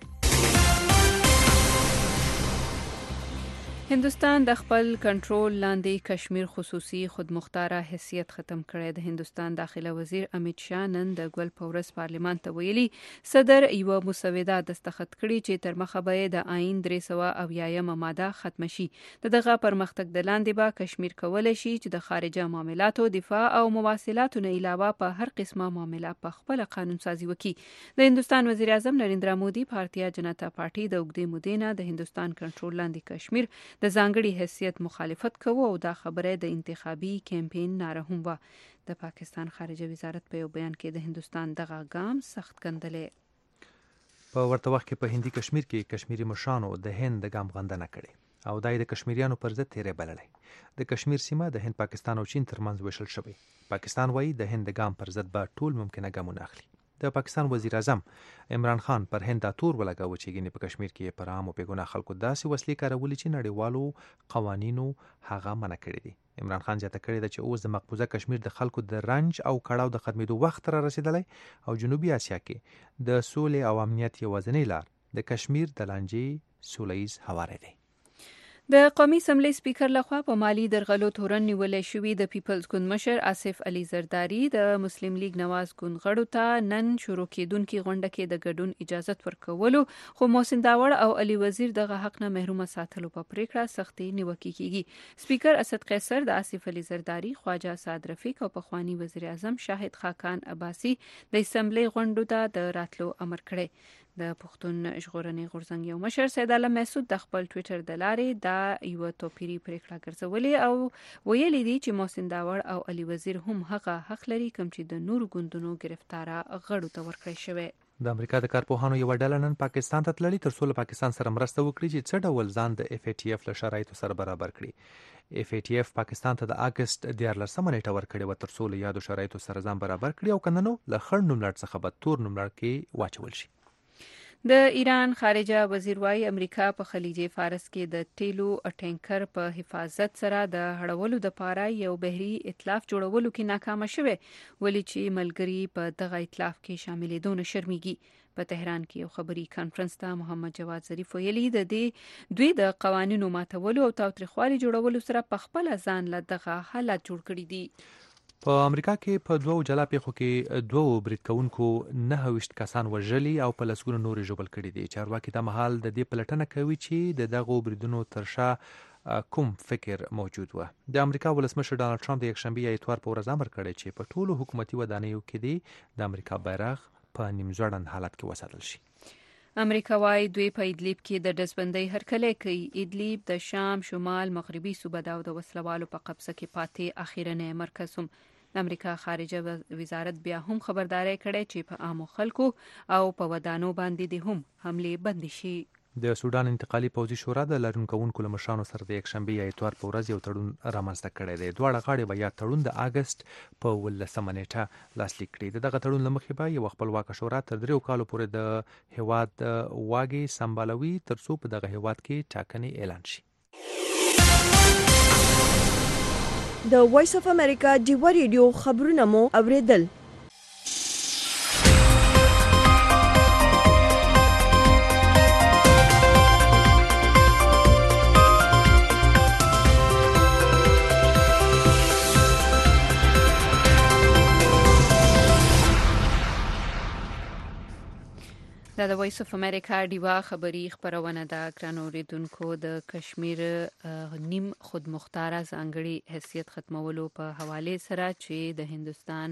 هندوستان د خپل کنټرول لاندې کشمیر خصوصي خودمختاره حیثیت ختم کړی. د هندوستان داخله وزیر امیت شاه نن د ګل پورس پارلیمان ته ویلي صدر یو مسوده دستخط کړي چې تر مخه به د آئین درې سوه اویایم ماده ختم شي. د دغه پرمختګ د لاندې به کشمیر کولای شي چې د خارجه معاملاتو، دفاع او مواصلاتو نه علاوه په هر قسمه معامله په خپل قانون سازي وکړي. د هندوستان وزیر اعظم نریندرا مودي پارتیا جنتا پارټي د اوږدې مودې نه د هندوستان کنټرول لاندې کشمیر د ځانګړي حیثیت مخالفت کوي او دا خبره د انتخابي کمپاین ناره هم و. د پاکستان خارجه وزارت په یو بیان کې د هندوستان دغه ګام سخت ګندلې. په ورته وخت کې په هندي کشمیر کې کشمیری مشرانو د هند د ګام غندنه کړې او دای د کشمیریانو پر ضد تیرې بللې. د کشمیر سیمه د هند، پاکستان او چین ترمنځ ویشل شوې. پاکستان وايي د هند د ګام پر ضد به ټول ممکنه ګامونه اخلي. د پاکستان وزیر اعظم عمران خان پر هند تور ولګاوه چې ګینه په کشمیر کې پر عام او بېګناه خلکو داسې وسلې کارولې چې نړیوالو قوانینو هغه منع کړی دي. عمران خان زیاته کړې ده چې اوس د مقبوضه کشمیر د خلکو د رنج او کړاو د ختمېدو وخت را رسیدلی او جنوبي اسیا کې د سولې او امنیت یوازینۍ لار د کشمیر د لانجې سولهییز هواری دی. د قومي اسمبلی سپیکر لخوا په مالی درغلو تورن نیولې شوې د پیپلز ګوند مشر آصف علي زرداری د مسلم لیگ نواز ګوند غړو ته نن شروع کېدونکې غونډه کې د ګډون اجازت ورکولو، خو محسن داوړ او علي وزیر دغه حق نه محروم ساتلو په پریکړه سختي نیوکه کیږي. سپیکر اسد قیصر د آصف علي زرداری، خواجه سعد رفیق او پخوانی وزیر اعظم شاهد خاقان عباسی د اسمبلی غونډو ته د راتلو امر کړی. د پښتون ژغورنې غورځنګ یو مشر سید عالم مسعود د خپل ټویټر د لارې دا یو توپیری پریکړه ګرځولې او ویلي دي چې محسن داوړ او علي وزیر هم هغه حق لري کوم چې د نورو ګوندونو گرفتاره غړو ته ورکړی شوی. د امریکا د کارپوهانو یو ډله نن پاکستان ته تللي تر څو له پاکستان سره مرسته وکړي چې څه ډول ځان د اف ای ټی اف له شرایطو سره برابر کړي. اف ای ټی اف پاکستان ته د اگست دیارلسمه نیټه ورکړې و تر څو له یادو شرایطو سره ځان برابر کړي او کنه نو له خړ نوملړ څخه به تور نوملړ کې واچول شي. د ایران خارجه وزیر وايي امریکا په خلیج فارس کې د تیلو ټینکر په حفاظت سره د هړولو لپاره یو بحري ائتلاف جوړولو کې ناکامه شوه، ولې چې ملګری په دغه ائتلاف کې شاملېدو نه شرمېږي. په تهران کې یو خبري کانفرنس ته محمد جواد ظریف ویلي د دې دوی د قوانینو ماتولو او تاوتریخوالي جوړولو سره په خپل ځان له دغه حالت جوړ کړی دي. په امریکا کې په دوو جلا پیښو کې دوو برید کوونکو نهه ویشت کسان وژلي او په لسګونو نورې ژوبل کړي دي. چارواکي دا مهال د دې پلټنه کوي چې د دغو بریدونو تر شا کوم فکر موجود و. د امریکا ولسمشر ډانلډ ټرمپ د یکشنبه یا اتوار په ورځ امر کړی چې په ټولو حکومتي ودانیو کې دی د امریکا بیرغ په نیمزړند حالت کې وساتل شي. امریکا وايي دوی په ادلیب کې د ډزبندۍ هرکلی کوي. ادلیب د شام شمال مغربي صوبه ده او د وسلوالو په قبضه کې پاتې اخیرنی مرکز هم. امریکا خارجه وزارت بیا هم خبرداري کړې چې په عامو خلکو او په ودانو باندې د هم حمله بند شي. د سودان انتقالي پوځي شورا د لارونکوونکو له مشرانو سره د یکشنبه یا اتوار په ورځ یو تړون رامنځته کړی دی. دواړه غاړې به یا تړون د اگست په ولسمه نیټه لاسلیک کړي. دغه تړون له مخې به یو خپلواکه شورا تر دریو کالو پورې د هیواد واګې سمبالوي ترڅو په دغه هیواد کې ټاکنې اعلان شي. د وایس اف امریکا ډیوا ریډیو خبرونه مو اوریدل. دا د وایس اف امریکا ډیوا خبری خبرونه ده. ګرانو اوریدونکو، د کشمیر نیم خود مختاره ځانګړي حیثیت ختمولو په حواله سره چې د هندستان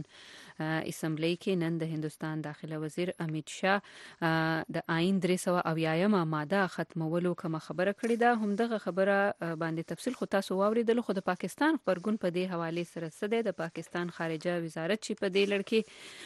اسمبلی کې نن د هندستان داخله وزیر امیت شاه د آئین درې سوه اویایمه ماده ختمولو کوم خبره کړې ده. همدغه خبره باندې تفصیل خو تاسو واوریدل. خو د پاکستان خبرګون په دې حواله سره څه دی؟ د پاکستان خارجه وزارت چې په دې لړ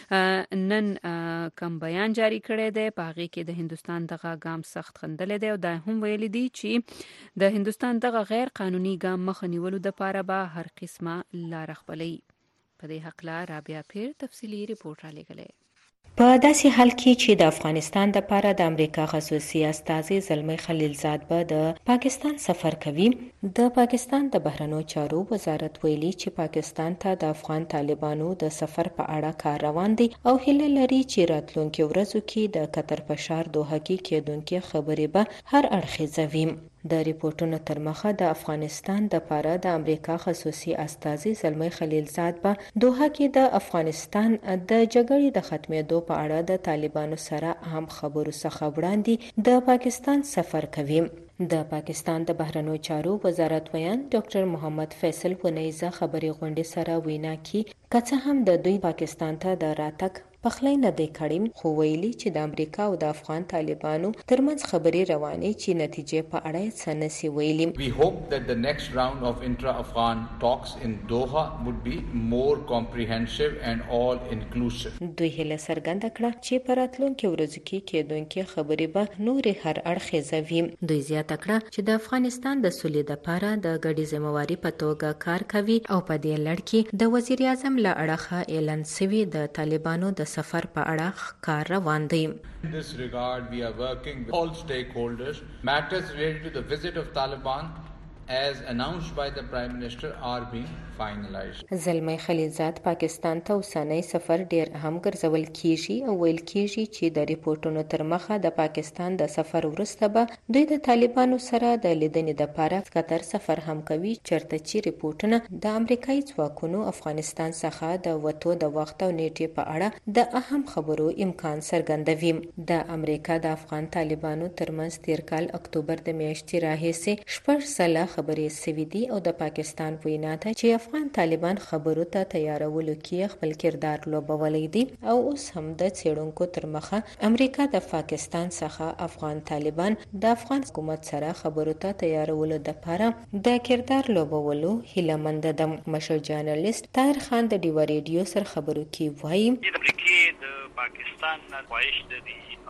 کې نن کوم بیان جاری کړی دی، په هغه کې د هندستان دغه ګام سخت خندلې دی او دا هم ویل دي چې د هندستان دغه غیر قانوني ګام مخ نیولو د پاره به هر قسمه لار خپلې. په دې حق لا رابعه پیر تفصیلی ریپورت را لګلې. په داسې حال کې چې د افغانستان د پاره د امریکا خصوصي استازي زلمی خلیلزاد به د پاکستان سفر کوي، د پاکستان د بهرنیو چارو وزارت ویلي چې پاکستان ته د افغان طالبانو د سفر په اړه کار روان دی او هیله لري چې راتلونکي ورځو کې د قطر په ښار دوحه کې کېدونکې خبرې به هر اړخیزه وي. د ریپورتونو تر مخه د افغانستان د پاره د امریکا خصوصي استازي زلمی خلیلزاد به دوحه کې د افغانستان د جګړې د ختمېدو په اړه د طالبانو سره اهم خبرو څخه وړاندې د پاکستان سفر کوي. د پاکستان د بهرنیو چارو وزارت ویان ډاکټر محمد فیصل ونیزه خبري غونډې سره وینا کوي که څه هم د دوی پاکستان ته د راتګ پخلی نه دی کړی، خو ویلي چې د امریکا او د افغان طالبانو ترمنځ خبرې روانې چې نتیجې په اړه یې څه نشي ویلي. We hope that the next round of intra-Afghan talks in Doha would be more comprehensive and all inclusive. دوی هیله څرګنده کړه چې په راتلونکو ورځو کې کېدونکې خبرې به نورې هر اړخیزه وي. دوی زیاته کړه چې د افغانستان د سولې لپاره د ګډې ذمہواري په توګه کار کوي او په دې لړ کې د وزیر اعظم له اړخه اعلان شوی د طالبانو د سفر په اړه کار روان دی. In this regard, we are working with all stakeholders. Matters related to the visit of Taliban as announced by the Prime Minister are being finalized. زلمی خلیلزاد پاکستان ته اوسنی سفر ډیر اهم ګرځول کیږي او ویل کیږي چې د ریپورتونو تر مخه د پاکستان د سفر وروسته به دوی د طالبانو سره د لیدنې لپاره قطر سفر هم کوي، چرته چې ریپورتونه د امریکایي ځواکونو افغانستان څخه د وټو د وخت او نیټې په اړه د اهم خبرو امکان څرګندوي. د امریکا د افغان طالبانو ترمنځ تیر کال اکتوبر د میاشتې راهیسې شپږ سله خبرې سوي دي او د پاکستان وینا ده چې افغان طالبان خبرو ته تیارولو کې خپل کردار لوبولی دي او اوس هم د څېړونکو تر مخه امریکا د پاکستان څخه افغان طالبان د افغان حکومت سره خبرو ته تیارولو لپاره د کردار لوبولو هیله مند ده. مشر جرنالست طاهر خان د ډیوا ریډیو سره خبرو کې وایي د امریکا د پاکستان نه خواهش ده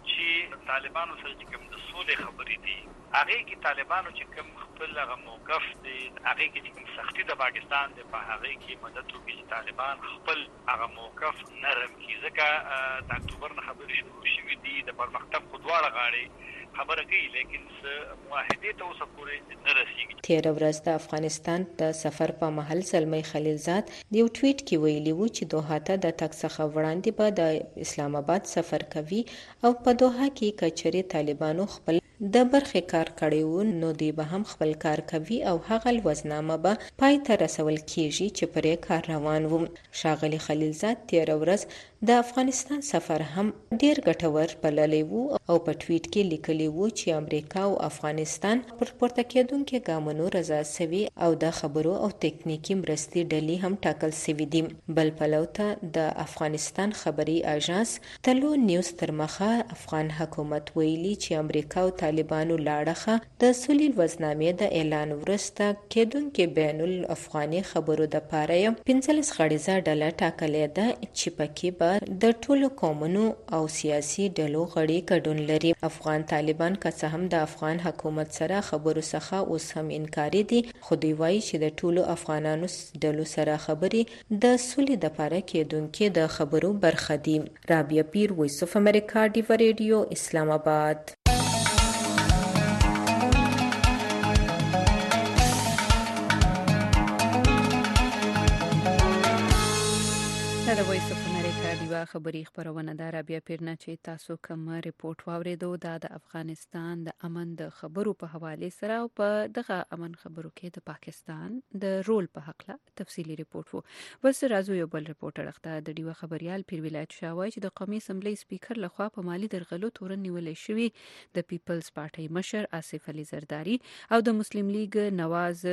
چې طالبانو سره کوم د سولې خبرې دي هغه کې طالبانو چې کوم خپل هغه موقف دی هغه کې کوم سختي د پاکستان د په هغه کې مدد وکړي چې طالبان خپل هغه موقف نرم کړي. ځکه د اکتوبر نه خبرې شروع شوې دي د پرمختګ خو دواړه غاړې خبره کوي لیکن معاهدې ته اوسه پورې نه رسیږي. تیر ورځ د افغانستان د سفر په مهال زلمی خلیلزاد د یو ټویټ کې ویلي وو چې دوحه ته د تګ څخه وړاندې به د اسلام آباد سفر کوي او په دوحه کې کچري طالبانو خپل د برخې کار کړی وو نو دوی به هم خپل کار کوي او هغه لوزنامه به پای ته رسول کیږي چې پرې کار روان وو. ښاغلي خلیلزاد تیر ورځ د افغانستان سفر هم ډیر ګټور بللی وو او په ټویټ کې لیکلی وو چې امریکا او افغانستان پر پورته کېدونکو ګامونو رضا سوي او د خبرو او تکنیکی مرستې ډلې هم ټاکل سوي دي. بل پلو ته د افغانستان خبري اژانس تلو نیوز تر مخه افغان حکومت ویلي چې امریکا او طالبانو لاړه د سولې وزنامې د اعلان وروسته کېدونکو بین الافغاني خبرو د پاره پنځلس غړیزه ډله ټاکلې ده چې پکې به د ټولو قومونو او سیاسي ډلو غړي ګډون لري. افغان طالبان که څه هم د افغان حکومت سره خبرو څخه اوس هم انکاري دي، خو دوی وایي چې د ټولو افغانانو ډلو سره خبرې د سولې د پاره کېدونکو د خبرو برخه دي. رابعه پیر، وایس اف امریکا، ډیو ریډیو، اسلام آباد. د وایس اف امریکا دیوا خبری خبرونه د رابعه پیرنا چې تاسو کوم ریپورت واوریدو دا د افغانستان د امن د خبرو په حواله سره او په دغه امن خبرو کې د پاکستان د رول په حق لا تفصیلی ریپورت وو. بس راځو یو بل ریپورټر اخته د دیوا خبريال پیر ولایت شاوای چې د قومي اسمبلی سپیکر لخوا په مالی درغلو تورن نیولې شوی د پیپلز پارټي مشر آصف علي زرداری او د مسلم لیگ نواز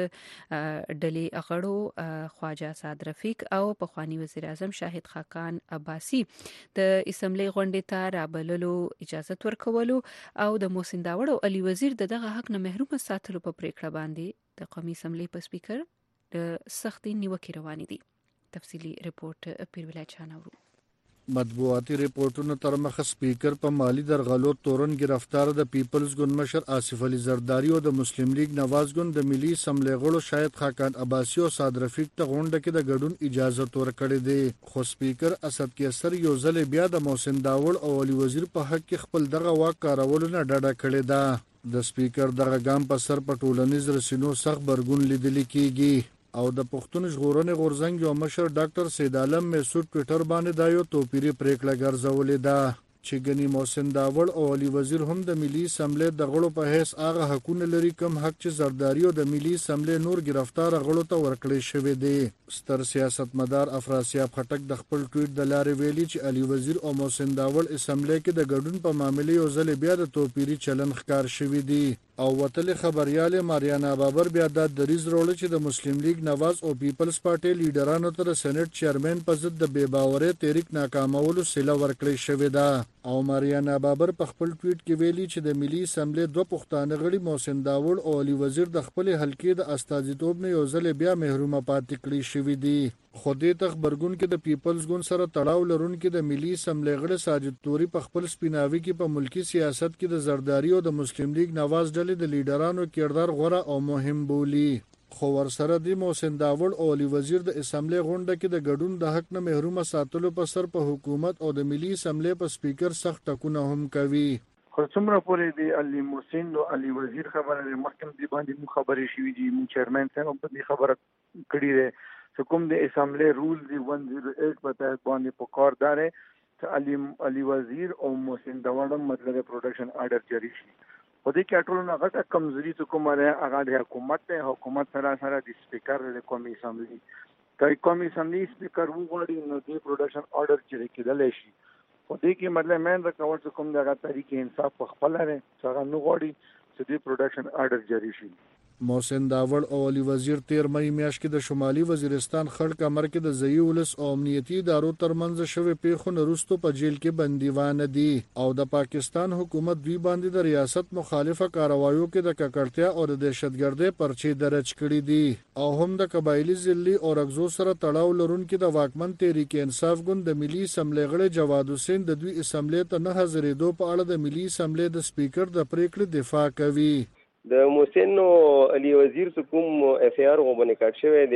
ډلې اغړو خواجه سعد رفیق او پخوانی وزیر اعظم شاهد خاقان عباسی د اسمبلی غونډې ته رابللو اجازه ورکولو او د محسن داوړ او علي وزیر دغه حق نه محروم ساتلو په پریکړه باندې د قومي اسمبلی په سپیکر د سختي نیوکې روانې دي. تفصیلی ریپورت پیر ولایت چاناورو. مطبوعاتي ریپورتونو تر مخه سپیکر په مالی درغلو تورن گرفتار د پیپلز ګوند مشر آصف علي زرداری او د مسلم لیگ نواز ګوند د ملي اسمبلی غړو شاهد خاقان عباسی او سعد رفیق ته غونډه کې د ګډون اجازه ورکړې ده، خو سپیکر اسد کیسر یو ځل بیا د محسن داوړ او علي وزیر په حق کې خپل دغه واک کارولو نه ډډه کړې ده. د سپیکر دغه ګام په سر په ټولنیز رسنیو سخت برګون لیدل کیږي او د پښتون ژغورنې غورځنګ یو مشر ډاکټر سید عالم مسعود ټویټر باندې دا یو توپیری پریکړه ګرځولې ده چې ګنی محسن داوړ او علي وزیر هم د ملي اسمبلی د غړو په حیث هغه حقونه لري کوم حق چې زرداری او د ملي اسمبلی نور گرفتار غړو ته ورکړی شوی دی. ستر سیاستمدار افراسیاب خټک د خپل ټویټ د لارې ویلي چې علي وزیر او محسن داوړ اسمبلی کې د ګډون په معاملې یو ځل بیا د توپیری چلن ښکار شوی دی او وتل خبريال ماریانا بابر بیا د دریز روړ چې د مسلم لیگ نواز او پیپلز پارټي لیډرانو ته د سېنات چیرمن په ضد د بے باورۍ تحریک ناکامولو سله ورکړی شوې ده او ماریانا بابر په خپل ټویټ کې ویلي چې د ملي اسمبلی دوه پښتانه غړي محسن داوړ او علي وزیر د خپل حلقې د استازیتوب نه یو ځل بیا محرومه پاتې کړي شوې دي. خو دې ته خبرګون کې د پیپلز ګوند سره تړاو لرونکي د ملي اسمبلی غړي ساجد توري په خپل سپیناوي کې په ملکی سیاست کې د زرداری او د مسلم لیگ نواز ډلې د لیډرانو کردار غوره او مهم بولی. خو ورسره د محسن داوړ او علي وزیر د اسمبلی غونډه کې د ګډون د حق نه محروم ساتلو په سر په حکومت او د ملي اسمبلی په سپیکر سخت ټکونه هم کوي. خو څومره پورې دی علي محسن او علي وزیر خبره محکم دی باندې مو خبرې شوې دي، مو چیرمن څنګه په دې خبره کړې ده کوم د اسمبلی رول دی one oh eight په تحت باندې په کار دار چې علي علي وزیر او محسن داوړ مطلب پروډکشن آرډر جاری شي. په دې کې ټول نه غټه کمزوري څه کومه ده هغه د حکومت ته حکومت سره سره د سپیکر د قومي اسمبلی کای قومي اسمبلی سپیکر وګړي نو د پروډکشن آرډر جاری کېدل شي. په دې کې مطلب مین راکول څه کوم دغه طریقې انصاف په خپل لري چې هغه نو غوړي چې د پروډکشن آرډر جاری شي. محسن داوړ او علي وزیر تیر مې میاشت کې د شمالي وزیرستان خړ کمر کې د ځای ولس او امنیتي ادارو ترمنځ شوی پیښو نرستو په جیل کې بندیوان دي او د پاکستان حکومت دوی باندې د ریاست مخالفه کاروایو کې د ککړتیا او د دهشتګردۍ پرچې درج کړي دي او هم د قبایلی ځلي او رغزو سره تړاو لرونکي د واکمن تحریک انصاف ګوند د ملي اسمبلی غړي جواد حسین د دوی اسمبلی ته نه حاضرېدو په اړه د ملي اسمبلی د سپیکر د پریکړې دفاع کوي. د محسن او علي وزیر کوم اف ای آر غوونه کټ شوی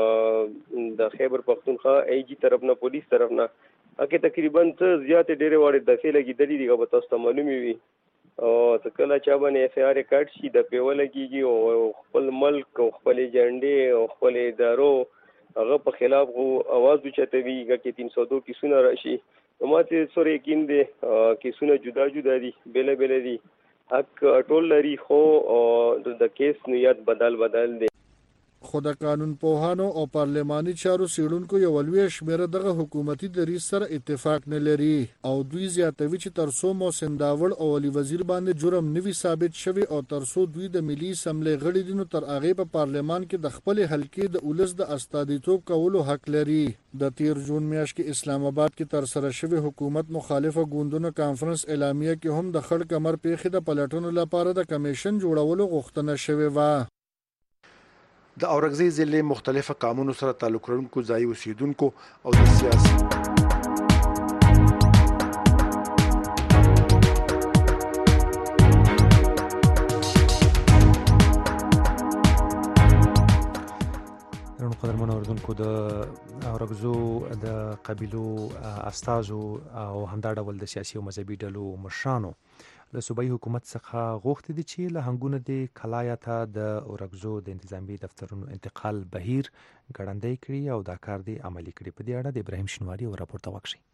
دی د خیبر پختونخوا ای جی طرف نه پولیس طرف نه اګه تقریبا څه زیات ډېر وړي د فعل لګیدلې دی غو تاسو ته معلومي وي او تکله چا باندې اف ای آر کټ شي د پیول لګیږي او خپل ملک او خپل جنډې او خپل ادارو هغه په خلاف غو आवाज اوچتوي چې تین سو دو کیسونه راشي نو ماته سوري یقین دی کیسونه جدا جدا دي بیل بیل دي حق ټول لري خو د کیس نیت بدل بدل دي. خو د قانون پوهانو او پارلماني چارو څېړونکو یو لوی شمېره دغه حکومتي دریځ سره اتفاق نه لري او دوی زیاتوي چې تر څو محسن داوړ او علي وزیر باندې جرم نوي ثابت شوی او تر څو دوی د ملي اسمبلی غړي دي نو تر هغې په پارلمان کې د خپل حلقې د ولس د استازیتوب کولو حق لري. د تیر جون میاشت کې اسلام آباد کې تر سره شوی حکومت مخالفه ګوندونو کانفرنس اعلامیه کې هم د خړ کمر پیښې د پلټنو لپاره د کمیشن جوړولو غوښتنه شوې وه. د اورګزۍ ضلع مختلفه قومونو سره تعلق لرونکو ځایي اوسیدونکو او د سیاسي قدرمنو اوریدونکو د اورګزو د قبیلو استازو او همدا ډول د سیاسي او مذهبي ډلو مشرانو د صوبایي حکومت څخه غوښتي دي چې له هنګونه د کلایا ته د اورګزو د انتظامی دفترونو انتقال بهیر ګړندی کړي او دا کار دی عملي کړي. په دې اړه د ابراهیم شینواری او راپور ته وکړي.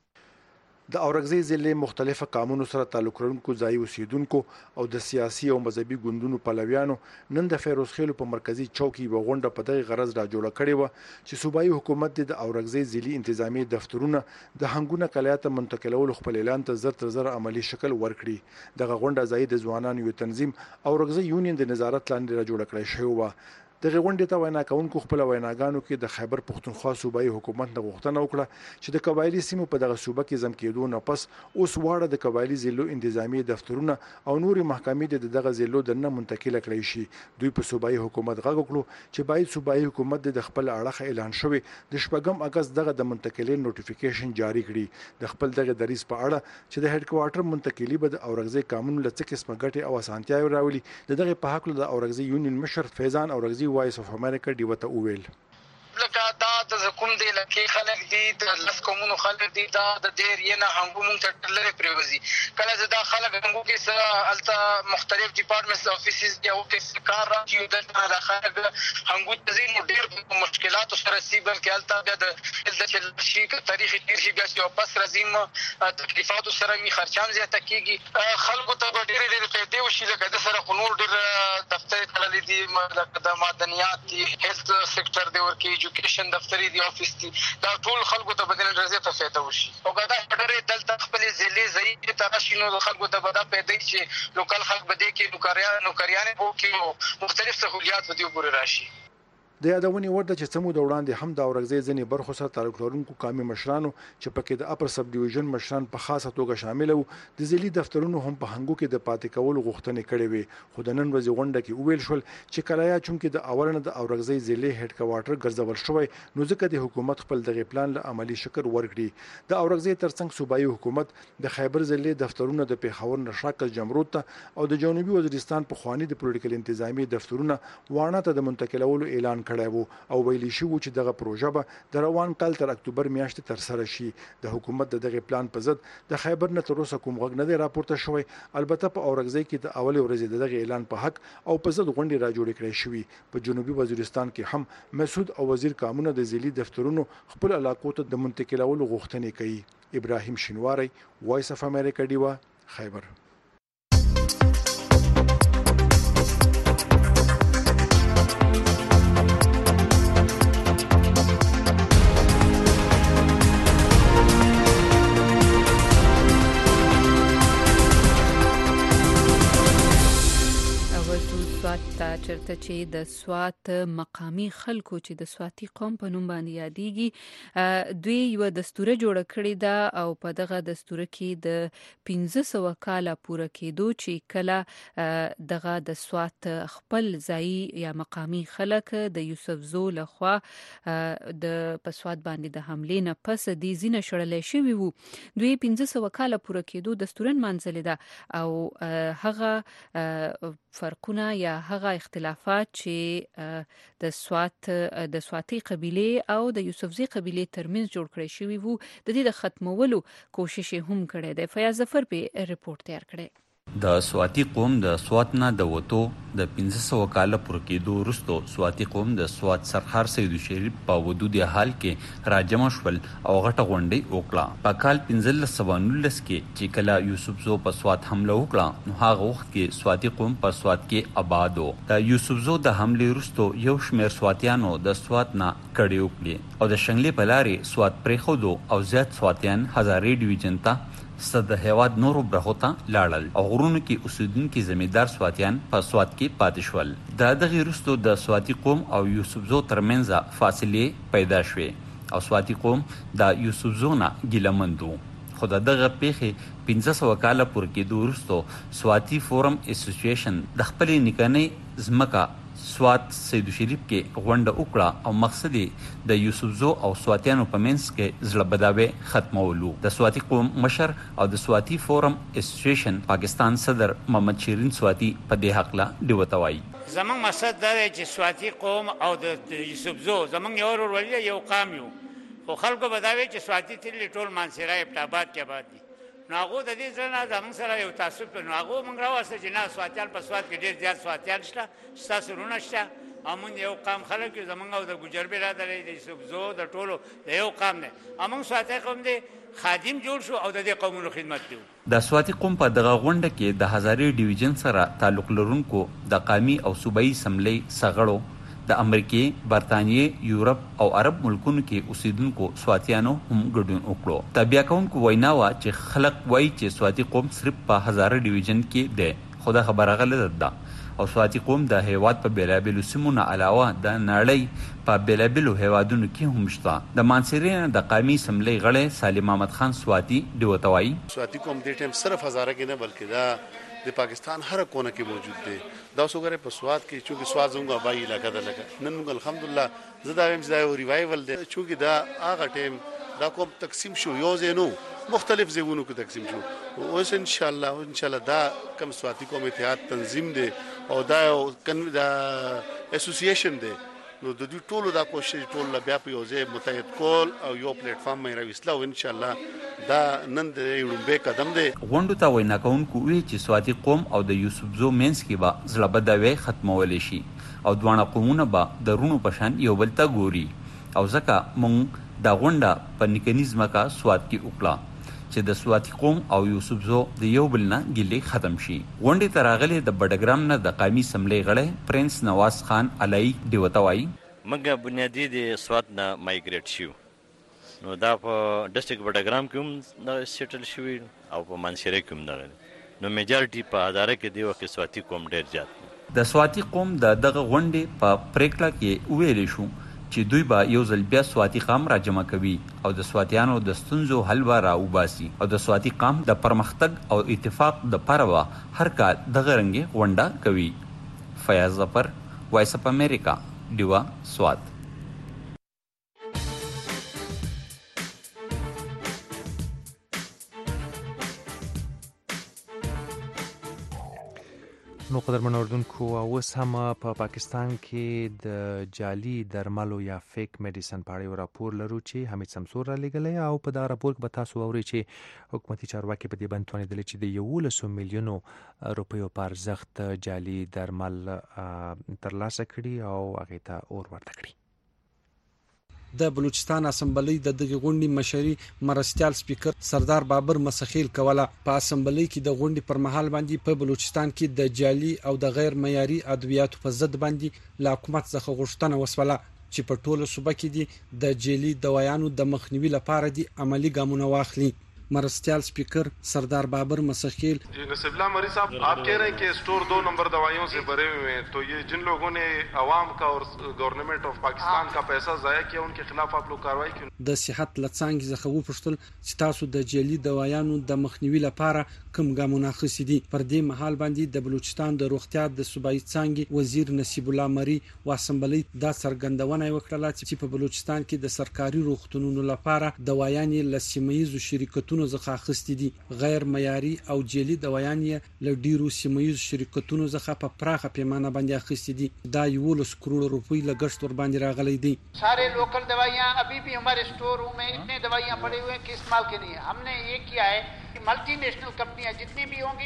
د اورګزۍ ضلع مختلفه قومونو سره تعلق لرونکو ځایي اوسیدونکو او د سیاسي او مذهبي ګوندونو پلویانو نن د فیروز خیلو په مرکزی چوک کې غونډه په دغه غرض را جوړه کړې و چې صوبایي حکومت د اورګزۍ ضلعي انتظامی دفترونه د هنګونه کلیات منتقلولو خپل اعلان ته زر تر زر عملی شکل ورکړي. دغه غونډه ځای د ځوانانو یو تنظیم اورګزۍ یونین د نظارت لاندې را جوړه کړې شوې و. دغه غونډې ته وینا کوونکو خپل ویناګانو کې د خیبر پښتونخوا صوبایي حکومت نه غوښتنه وکړه چې د قبایلی سیمو په دغه صوبه کې زم کېدو نه پس اوس واړه د قبایلی ضلعو انتظامی دفترونه او نوري محکمې د دغه ضلعو د نه منتقل کړي شي. دوی په صوبایي حکومت غږ وکړو چې باید صوبایي حکومت د خپل اړخ اعلان شوی د شپږم اگست دغه د منتقلین نوټیفیکیشن جاری کړي. د خپل دغه دریځ په اړه چې د هډ کوارټر منتقلی به د اورګزۍ قانون لڅ قسمه ګټي او اسانتیاوي راولي د دغه په حق د اورګزۍ یونین مشر فیضان اورګزۍ وایس اف امریکا دیوته اوویل لکه دا د کوم دی لکه خلک دي د لس کومونو خلک دي دا د ډیر یې نه هنګو مونږ ته لري پریوزي کله چې دا خلک هنګو کې سره الته مختلف ډپارټمنټس افیسز یا او کې کار راځي د خلک هنګو ته زین ډیر مشکلات سره سی بلکې الته بیا د د شي تاریخي تیر شي بیا چې واپس راځي تکلیفات سره می خرچام زیاته کیږي خلکو ته ډیر ډیر پیدا وشي لکه د سره قانون ډیر دفتر تللی دي د معدنیات دي هیلث سېکټر دی ورکی ایجوکیشن دفتر دی افیس دی دا ټول خلکو ته بدل راځي ته فایده وشي او دا ډېر دلته خپل ضلع ځای ته راشي نو خلکو ته بدا پیدا چې لوکل خلک بده کې نوکریان نوکریان وو کې مختلف سہولیات ودی پورې راشي. د یادونې ورته چې سمو د وړاندې هم د اورګزۍ ځینې برخو سره تعلق لرونکو قومي مشرانو چې پکې د اپر سب ډیویژن مشران په خاصه توګه شامل وو د ضلعي دفترونو هم په هنګو کې د پاتې کولو غوښتنې کړې وي. خو د نن ورځې غونډه کې وویل شول چې کلایا چونکې د اولنه د اورګزۍ ضلعي هډ کوارټر ګرځول شوی نو ځکه د حکومت خپل دغه پلان له عملی شکل ورکړي. د اورګزۍ ترڅنګ صوبایي حکومت د خیبر ضلعي دفترونه د پیښور نشاکل جمرود ته او د جنوبي وزیرستان په خواني د پولیټیکل انتظامی دفترونه وانه ته د منتقلولو اعلان کړی وو او ویلي شو چې دغه پروژه به د روان کال تر اکتوبر میاشتې تر سره شي. د حکومت د دغه پلان په ضد د خیبر نه تر اوسه کوم غږ نه دی راپورته شوی. البته په اورګزۍ کې د اولې ورځې د دغه اعلان په حق او په ضد غونډې را جوړې کړې شوې. په جنوبي وزیرستان کې هم مسعود او وزیر قانون د ضلعي دفترونو خپل علاقو ته د منتقلولو غوښتنې کوي. ابراهیم شینواری وایس اف امریکا دیوا خیبر. چرته چې د سوات مقامی خلکو چې د سواتي قوم په نوم باندې یادېږي دوی یو دستور جوړ کړی دا او په دغه دستور کې د پنځه سوه کاله پوره کېدو چې کله دغه د سوات خپل ځای یا مقامی خلک د یوسف زو لخوا د په سوات باندې د حملې نه پس د زینه شړلې شوی وو. دوی پنځه سوه کاله پوره کېدو دستورن منځلې ده او هغه فرقونه یا هغه اختلافات چې د سوات د سواتي قبيله او د یوسفزي قبيله ترمنځ جوړ کړی شوی وو د دې د ختمولو کوشش هم کړی دی. فیاض ظفر په ریپورت تیار کړی. د سواتی قوم د سوات نه د وته د پنځه سوه کال پر کېدو وروسته سواتی قوم د سوات سرخار سید شریف په ودود حال کې راجمع شول او غټه غونډه وکړه. په کال پنځه سوه نولس کې چې کله یوسف زو په سوات حمله وکړه نو هغه وخت کې سواتی قوم په سوات کې آباد و. د یوسف زو د حمله وروسته یو شمېر سواتیانو د سوات نه کډې وکړې او د شنګلې په لارې سوات پرېښودو او زیات سواتیان هزارې ډیویژن ته ستد هیواد نورو برخو ته لاړل او غرونو کې اوسیدونکي زمیندار سواتیان په سوات کې پاتې شول. د دغه وروسته د سواتی قوم او یوسف زو ترمنځ فاصلې پیدا شوې او سواتی قوم د یوسف زو نه ګیلهمند و. خو د دغه پیښې پنځه سوه کاله پورې کېدو وروسته سواتی فورم اسوسییشن د خپلې نیکنۍ ځمکه سوات سید شریف کې غونډه وکړه او مقصد یې د یوسف زو او سواتیانو په منځ کې زړه بداوی ختمولو. د سواتی قوم مشر او د سواتی فورم اسوسییشن پاکستان صدر محمد شیرین سواتی په دې حق لا دیوته وایي. زمونږ مقصد دا دی چې سواتی قوم او د یوسف زو زمونږ یو ورولې یو قام یو، خو خلکو به دا وایي چې سواتی تللی ټول مانسیرا ابټاباد کې آباد دي. نو هغه د دې ځای نه زموږ سره یو تعصب نو هغه موږ راوسته چې نه سواتیان په سوات کې ډېر زیات سواتیان شته، ستاسو وروڼه شته او موږ یو قام خلک یو، زموږ او د ګوجر برادرۍ د یوسف زو د ټولو د یو قام دی. موږ سواتي قوم دی خادم جوړ شو او د دې قومونو خدمت کوو. د سواتی قوم په دغه غونډه کې د هزارې ډیویژن سره تعلق لرونکو د قامي او صوبایي اسمبلی سغړو د امریکای، برتانیې، یورپ او عرب ملکونو کې اوسیدونکو سواتیانو هم ګډون وکړو. تابع کوونکو وینا وا چې خلک وایي چې سواتی قوم صرف په هزاره ډیویژن کې دی، خو دا خبره غلطه ده او سواتی قوم د هیواد په بیلابیلو سیمو نه علاوه د نړۍ په بیلابیلو هیوادونو کې هم شته. د مانسیرین د قومي اسمبلی غړی سالم احمد خان سواتی دیوته وایي سواتی قوم د ټیم صرف هزاره کې نه بلکې دا د پاکستان هر کوونه کې موجود دی. دا وسوګره په سواد کې چې سواد زموږ آبای علاقہ ده، لکه نن موږ الحمدلله زه دا وایم چې دا یو ریوایول دی چې دا هغه ټیم دا کوم تقسیم شو یو ځای نو مختلف ځایونو کې تقسیم شو. اوس ان شاء الله ان شاء الله دا کم سواتی قوم اتحاد تنظیم دی او دا دا اسوسییشن دی نو د دې ټولو دا کوشش ټول بیا په یو ځای متحد کول او یو پلیټ فارم مې راوستل او ان شاء الله دا نن د لومبه قدم دی. غونډو ته وینا کوونکو وی چې سواتی قوم او د یوسف زو مینس کې به زړه بداوی ختمول شي او دوه قومونه به درونو پشان یو بل ته ګوري او ځکه مونږ دا غونډه په میکانیزم کا سوات کې وکړه چې د سواتی قوم او یوسف زو د یو بل نه ګیلې ختم شي. غونډې ته راغلي د بډګرام نه د قومي اسمبلی غړی پرنس نواز خان علي دیوته وایي موږ بنیادی د سوات نه مایګریټ شو نو دا په ډسټریکټ بډګرام کې هم د سیټل شوی او په منصیره کې هم نه نو میجارټي په اداره کې دی وکه سواتی قوم ډیر زیات. د سواتی قوم د دغه غونډې په پریکړه کې ویل شو چې دوی به یو ځل بیا سواتی قام را جمع کوي او د سواتیانو د ستونزو حل به راوباسي او د سواتی قام د پرمختګ او اتفاق د پاره هر کال دغه رنګه غونډه کوي. فیاض ظفر، وایس اف امریکا، ډیوا، سوات. نو قدرمن اوردونکو اوس هم په پاکستان کې د جعلي درملو یا فیک میډیسن په اړه راپور لرو چې حمید سمسور را لګلې او په دا راپور کې به تاسو اورئ چې حکومتي چارواکي په دې باندې توانیدل چې د یولسو میلیونو روپیو په ارزښت جعلي درمل ترلاسه کړي او هغې ته اور ورته کړي. د بلوچستان اسمبلی د دغه غونډې مشري مرستيال سپیکر سردار بابر مسخیل کوله. په اسمبلی کې د غونډې پر مهال باندې په بلوچستان کې د جعلي او د غیر معیاري ادویاتو په ضد باندې له حکومت څخه غوښتنه وسوله چې په ټوله صوبه کې دي د جعلي دوايانو د مخنیوي لپاره دي عملی ګامونه واخلي. مرستيال speaker Sardar Babar Maskhel ji Naseebullah Marri साहब, आप कह रहे हैं कि स्टोर दो नंबर दवाइयों से भरे हुए हैं, तो ये जिन लोगों ने अवाम का और गवर्नमेंट ऑफ पाकिस्तान का पैसा ज़ाया किया उनके खिलाफ आप लोग कार्रवाई क्यों? د صحت لڅانګ زخه و پښتل چې تاسو د جعلي دوايانو د مخنیوي لپاره کوم ګامونه اخیستي دي. پر دې محل باندې د بلوچستان د روغتیا د صوبایي څانګې وزیر نصیب الله مری و اسمبلی دا څرګندونه وکړه چې په بلوچستان کې د سرکاري روغتونونو لپاره دوايانې لسیمایي شرکتونو څخه اخیستي دي. غیر معیاري او جعلي دوايانې له ډیرو سیمایي شرکتونو څخه په پراخه پیمانه باندې اخیستي دي. دا یو لس کروڑ روپۍ لګښت ور باندې راغلي دي. سارے لوکل دوائیاں ابھی بھی ہمارے स्टोर रूम में इतने दवाइयां पड़ी हुई हैं कि इस्तेमाल के नहीं है. हमने ये किया है कि मल्टी नेशनल कंपनियां जितनी भी होंगी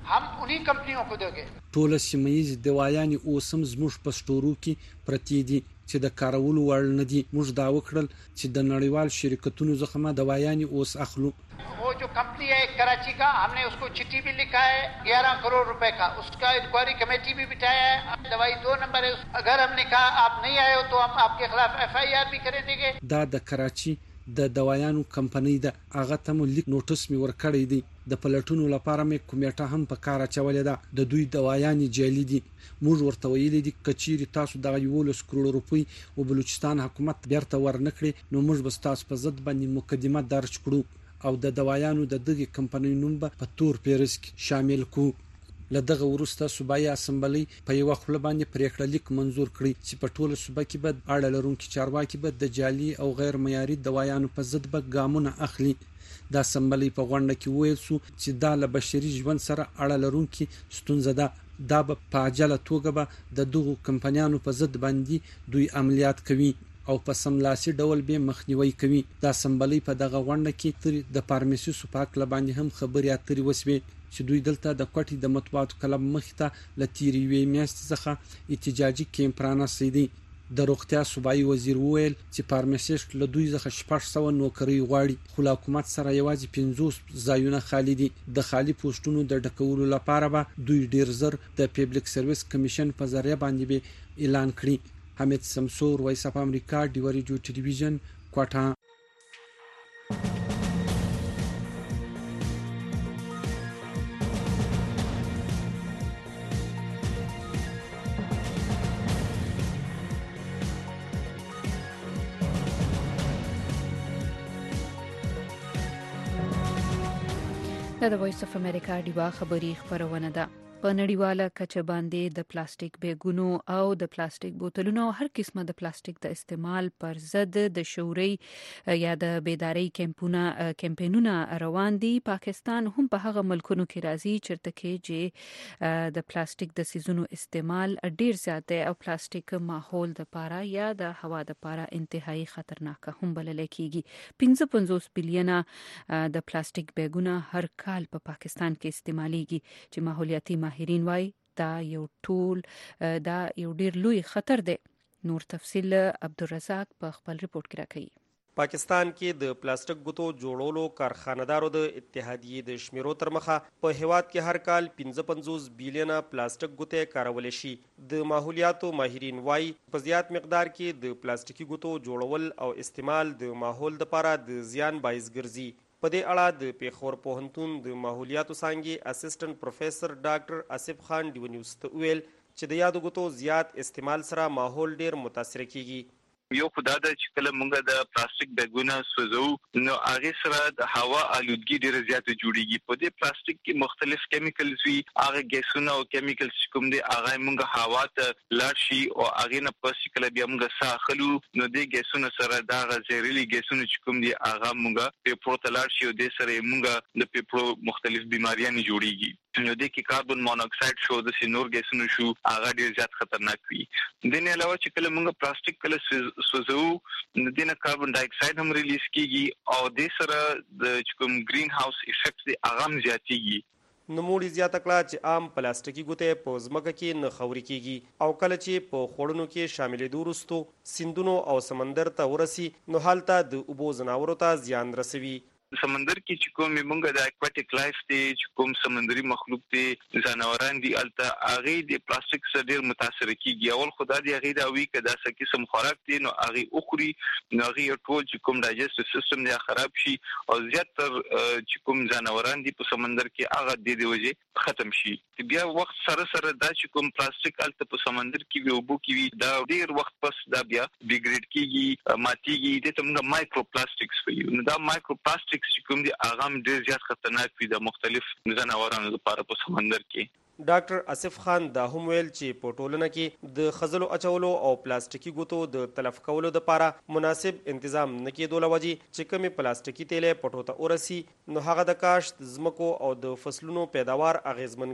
हम उन्हीं कंपनियों को देंगे। ټول سیمایي دوايانې اوس هم زموږ په سټورو کې پرتې دي چې د کارولو وړ نه دي. موږ دا وکړل چې د نړیوال شرکتونو څخه ما دوايانې اوس اخلو. वो जो कंपनी है कराची का, हमने उसको चिट्ठी भी लिखा है ग्यारह करोड़ रुपए का, उसका इंक्वायरी कमेटी भी बिठाया है। दवाई दो नंबर है, अगर हमने कहा आप नहीं आए हो तो हम आपके खिलाफ एफ आई आर भी करेंगे। دا د کراچي د دوايانو کمپنۍ ده، هغه ته مو لیک نوټس می ورکړی دی. د پلټونو لپاره مې کومیټه هم په کار اچولې ده. د دوی دوايانې جعلي دي. موږ ورته ویلي دي کچيري تاسو د یولس کروڑ روپۍ او بلوچستان حکومت بیرته ورنکړي نو موږ به تاسو په ضد باندې مقدمه درج کړو او د دوايانو د دغه کمپنۍ نوم به په تور پیرس کې شامل کو. لدغه ورسته صوبایي اسمبلی په یو خپل باندې پریکړه لیک منزور کړی چې په ټوله صوبه کې به اړه لرونکي چارواکي به د جعلي او غیر معیاري دوايانو په ضد به ګامونه اخلي. د اسمبلی په غونډه کې ویل شو چې دا له بشري ژوند سره اړه لرونکي ستونزه ده. دا به په عاجله توګه به د دغو کمپنیانو په ضد باندې دوی عملیات کوي او په سملاسي ډول به مخنیوي کوي. د اسمبلی په دغه غونډه کې تر د فارمیسي سپاک لباندې هم خبري اترې وسوي چې دوی دلته د کوټي د مطبوعاتو کلب مخته لتیری وی میاشتې څخه احتجاجي کیمپ رانسي دي. د روغتیا صوبایي وزیر وویل چې فارمیسیست له دوی څخه شپږ سوه نوکري غواړي، خو له حکومت سره یوازې پنځوس ځایونه خالي دي. د خالي پوسټونو د ډکولو لپاره به دوی ډیر زر د پبلک سرویس کمیشن په ذریعہ باندې به اعلان کړي. حمید سمسور، وایس اف امریکا، ډیو ریډیو ټلویزیون، کوټه. دا د وایس اف امریکا ډیوا خبری خبرونه ده. په نړیواله کچه باندې د پلاستیک بیګونو او د پلاستیک بوتلونو او هر قسمه د پلاستیک د استعمال پر ضد د شعوري یا د بیداری کمپونه کمپینونه روان دي. پاکستان هم په هغه ملکونو کې راځي چیرته کې چې د پلاستیک د سيزونو استعمال ډیر زیات دی او پلاستیک ماحول د پاره یا د هوا د پاره انتهایی خطرناک هم بلل کېږي. پنځه پنځوس بلین د پلاستیک بیګونه هر کال په پاکستان کې استعماليږي چې ماحولیاتي ماهرین وای دا یو ټول دا یو ډیر لوی خطر دی. نور تفصیل عبدالرزاق په خپل ریپورت کې راکړي. پاکستان کې د پلاستیک ګوتو جوړولو کارخانه‌دارو د اتحادیې د شمیرو تر مخه په هیواد کې هر کال پنځه پنځوس بیلیونه پلاستیک ګوتې کارول شي. د ماحولیاتو ماهرین وایي په زیات مقدار کې د پلاستیکي ګوتو جوړول او استعمال د ماحول لپاره د زیان باعث ګرځي. په دې اړه د پیښور پوهنتون د ماحولیاتو څانګې اسسټنټ پروفیسور ډاکټر آصف خان ډیو نیوز ته ویل چې د یادو ګوتو زیات استعمال سره ماحول ډیر متاثر کیږي. یو خدای د چې کله موږ د پلاستیک بیګونه سوزو نو هغه سره د هوا آلودګي ډیره زیاته جوړیږي. په دې پلاستیک کې مختلف کیمیکلز وي، هغه ګیسونه او کیمیکلز کوم دي هغه موږ هوا ته لاړ شي او هغه نه پس کله بیا موږ ساخلو نو دې ګیسونه سره دا غزيرلي ګیسونه چې کوم دي هغه موږ په پروتلار شي او دې سره موږ د پیپرو مختلف بیماریاں جوړیږي. نو دې کې کاربن مونوکساید شو د سینور ګیسونو شو هغه ډیر زیات خطرناک وي. د نه علاوه چې کله موږ پلاستیک کله سوزو نو دینه کاربن ډای اکساید هم ریلیز کیږي او د سره د کوم گرین هاوس افیکټ دی هغه هم زیاتیږي. نوموړي زیاته کړه چې عام پلاستیکي ګوتې په ځمکه کې نه خوري کیږي او کله چې په خوړونو کې شاملېدو وروسته سیندونو او سمندر ته ورسي نو هلته د اوبو ځناورو ته زیان رسوي. سمندر کې چې کوم موږ د اکواټیک لایف دی چې کوم سمندري مخلوق دی ځناوران دي الته هغه د پلاستیک سره ډیر متاثر کیږي. اول خدای دې هغه دا وی کدا څه قسم خوراک دي نو هغه اخري نو هغه ټول چې کوم ډایجسټیو سیستم دی خراب شي او زیاتره چې کوم ځناوران دي په سمندر کې هغه د دې وجه ختم شي. بیا وخت سره سره دا چې کوم پلاستیک الته په سمندر کې وي او بو کې وي دا ډیر وخت پس دا بیا ډیګریډ کیږي ماتيږي د تمګه مایکرو پلاستیکس وي. نو دا مایکرو پلاستیک چې کوم دي هغه ډیر زیات خطرناک دي د مختلف ځناورانو لپاره په سمندر کې. ډاکټر آصف خان دا هم ویل چې په ټولنه کې د خزلو اچولو او پلاستیکي ګوتو د تلف کولو لپاره مناسب تنظیم نه کېدو لوجې چې کومې پلاستیکي تیلې پټو ته ورسي نو هغه د کاشت ځمکو او د فصلونو پیداوار اغیزمن کړي.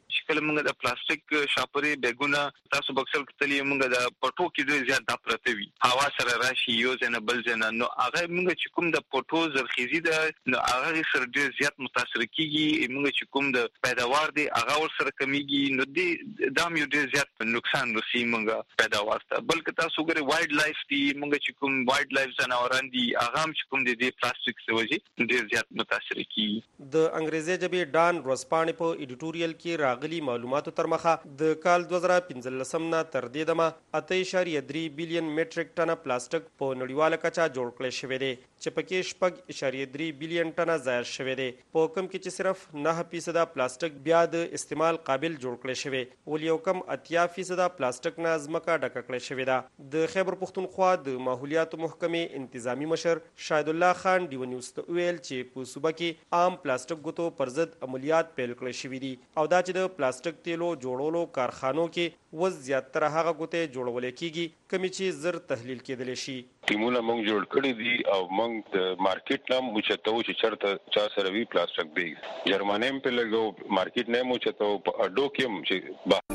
چې کله موږ د پلاستیک شاپري بیگونه تاسو بکسل کتلی موږ د پټو کې ډېر زیات د پرته وي هوا سره راشي یو ځنه بل ځنه نو هغه موږ چې کوم د پټو زرخیزي د نو هغه سره ډېر زیات متاثر کیږي موږ چې کوم د پیداوار دی هغه ور سره کمیږي نو د دام یو ډېر زیات نقصان رسي موږ پیداوار ته بلکې تاسو ګورئ وایلډ لایف دی موږ چې کوم وایلډ لایف ځناوران دي هغه هم چې کوم د پلاستیک څخه وځي ډېر زیات متاثر کیږي د انګریزي ژبې ډان روسپانې په ایډیټوریال کې راغلي معلوماتو تر مخه د کال دوه زره پنځلسم نه تر دې دمه اته اشاریه درې بلین میټریک ټنه پلاستیک په نړیواله کچه جوړ کړل شوی دی چې پکې شپږ اشاریه درې بلین ټنه ضایع شوی دی په کوم کې چې صرف نه فیصد پلاستیک بیا د استعمال قابل جوړ کړل شوی ول یو کم اتیا فیصد پلاستیک نه ځمکه ډکه کړل شوی ده د خیبر پښتونخوا د ماحولیاتو محکمې انتظامی مشر شاهد الله خان ډیو نیوز ته ویل چې په صوبه کې عام پلاستیک ګوتو پر ضد عملیات پیل کړل شوی دي او دا چې د پلاستیک تیلو جوړولو کارخانو کې وز زیاتره هغه ګوتې جوړول کیږي کمی چې زر تحلیل کېدل شي ټیمونه موږ جوړ کړی دي او موږ د مارکیټ نام مچتو چې چرته چا سره وی پلاستیک دی جرمانه په لګو مارکیټ نه مچتو په اډو کې چې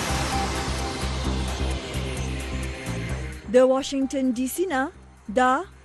د واشنگټن ډي سي نه دا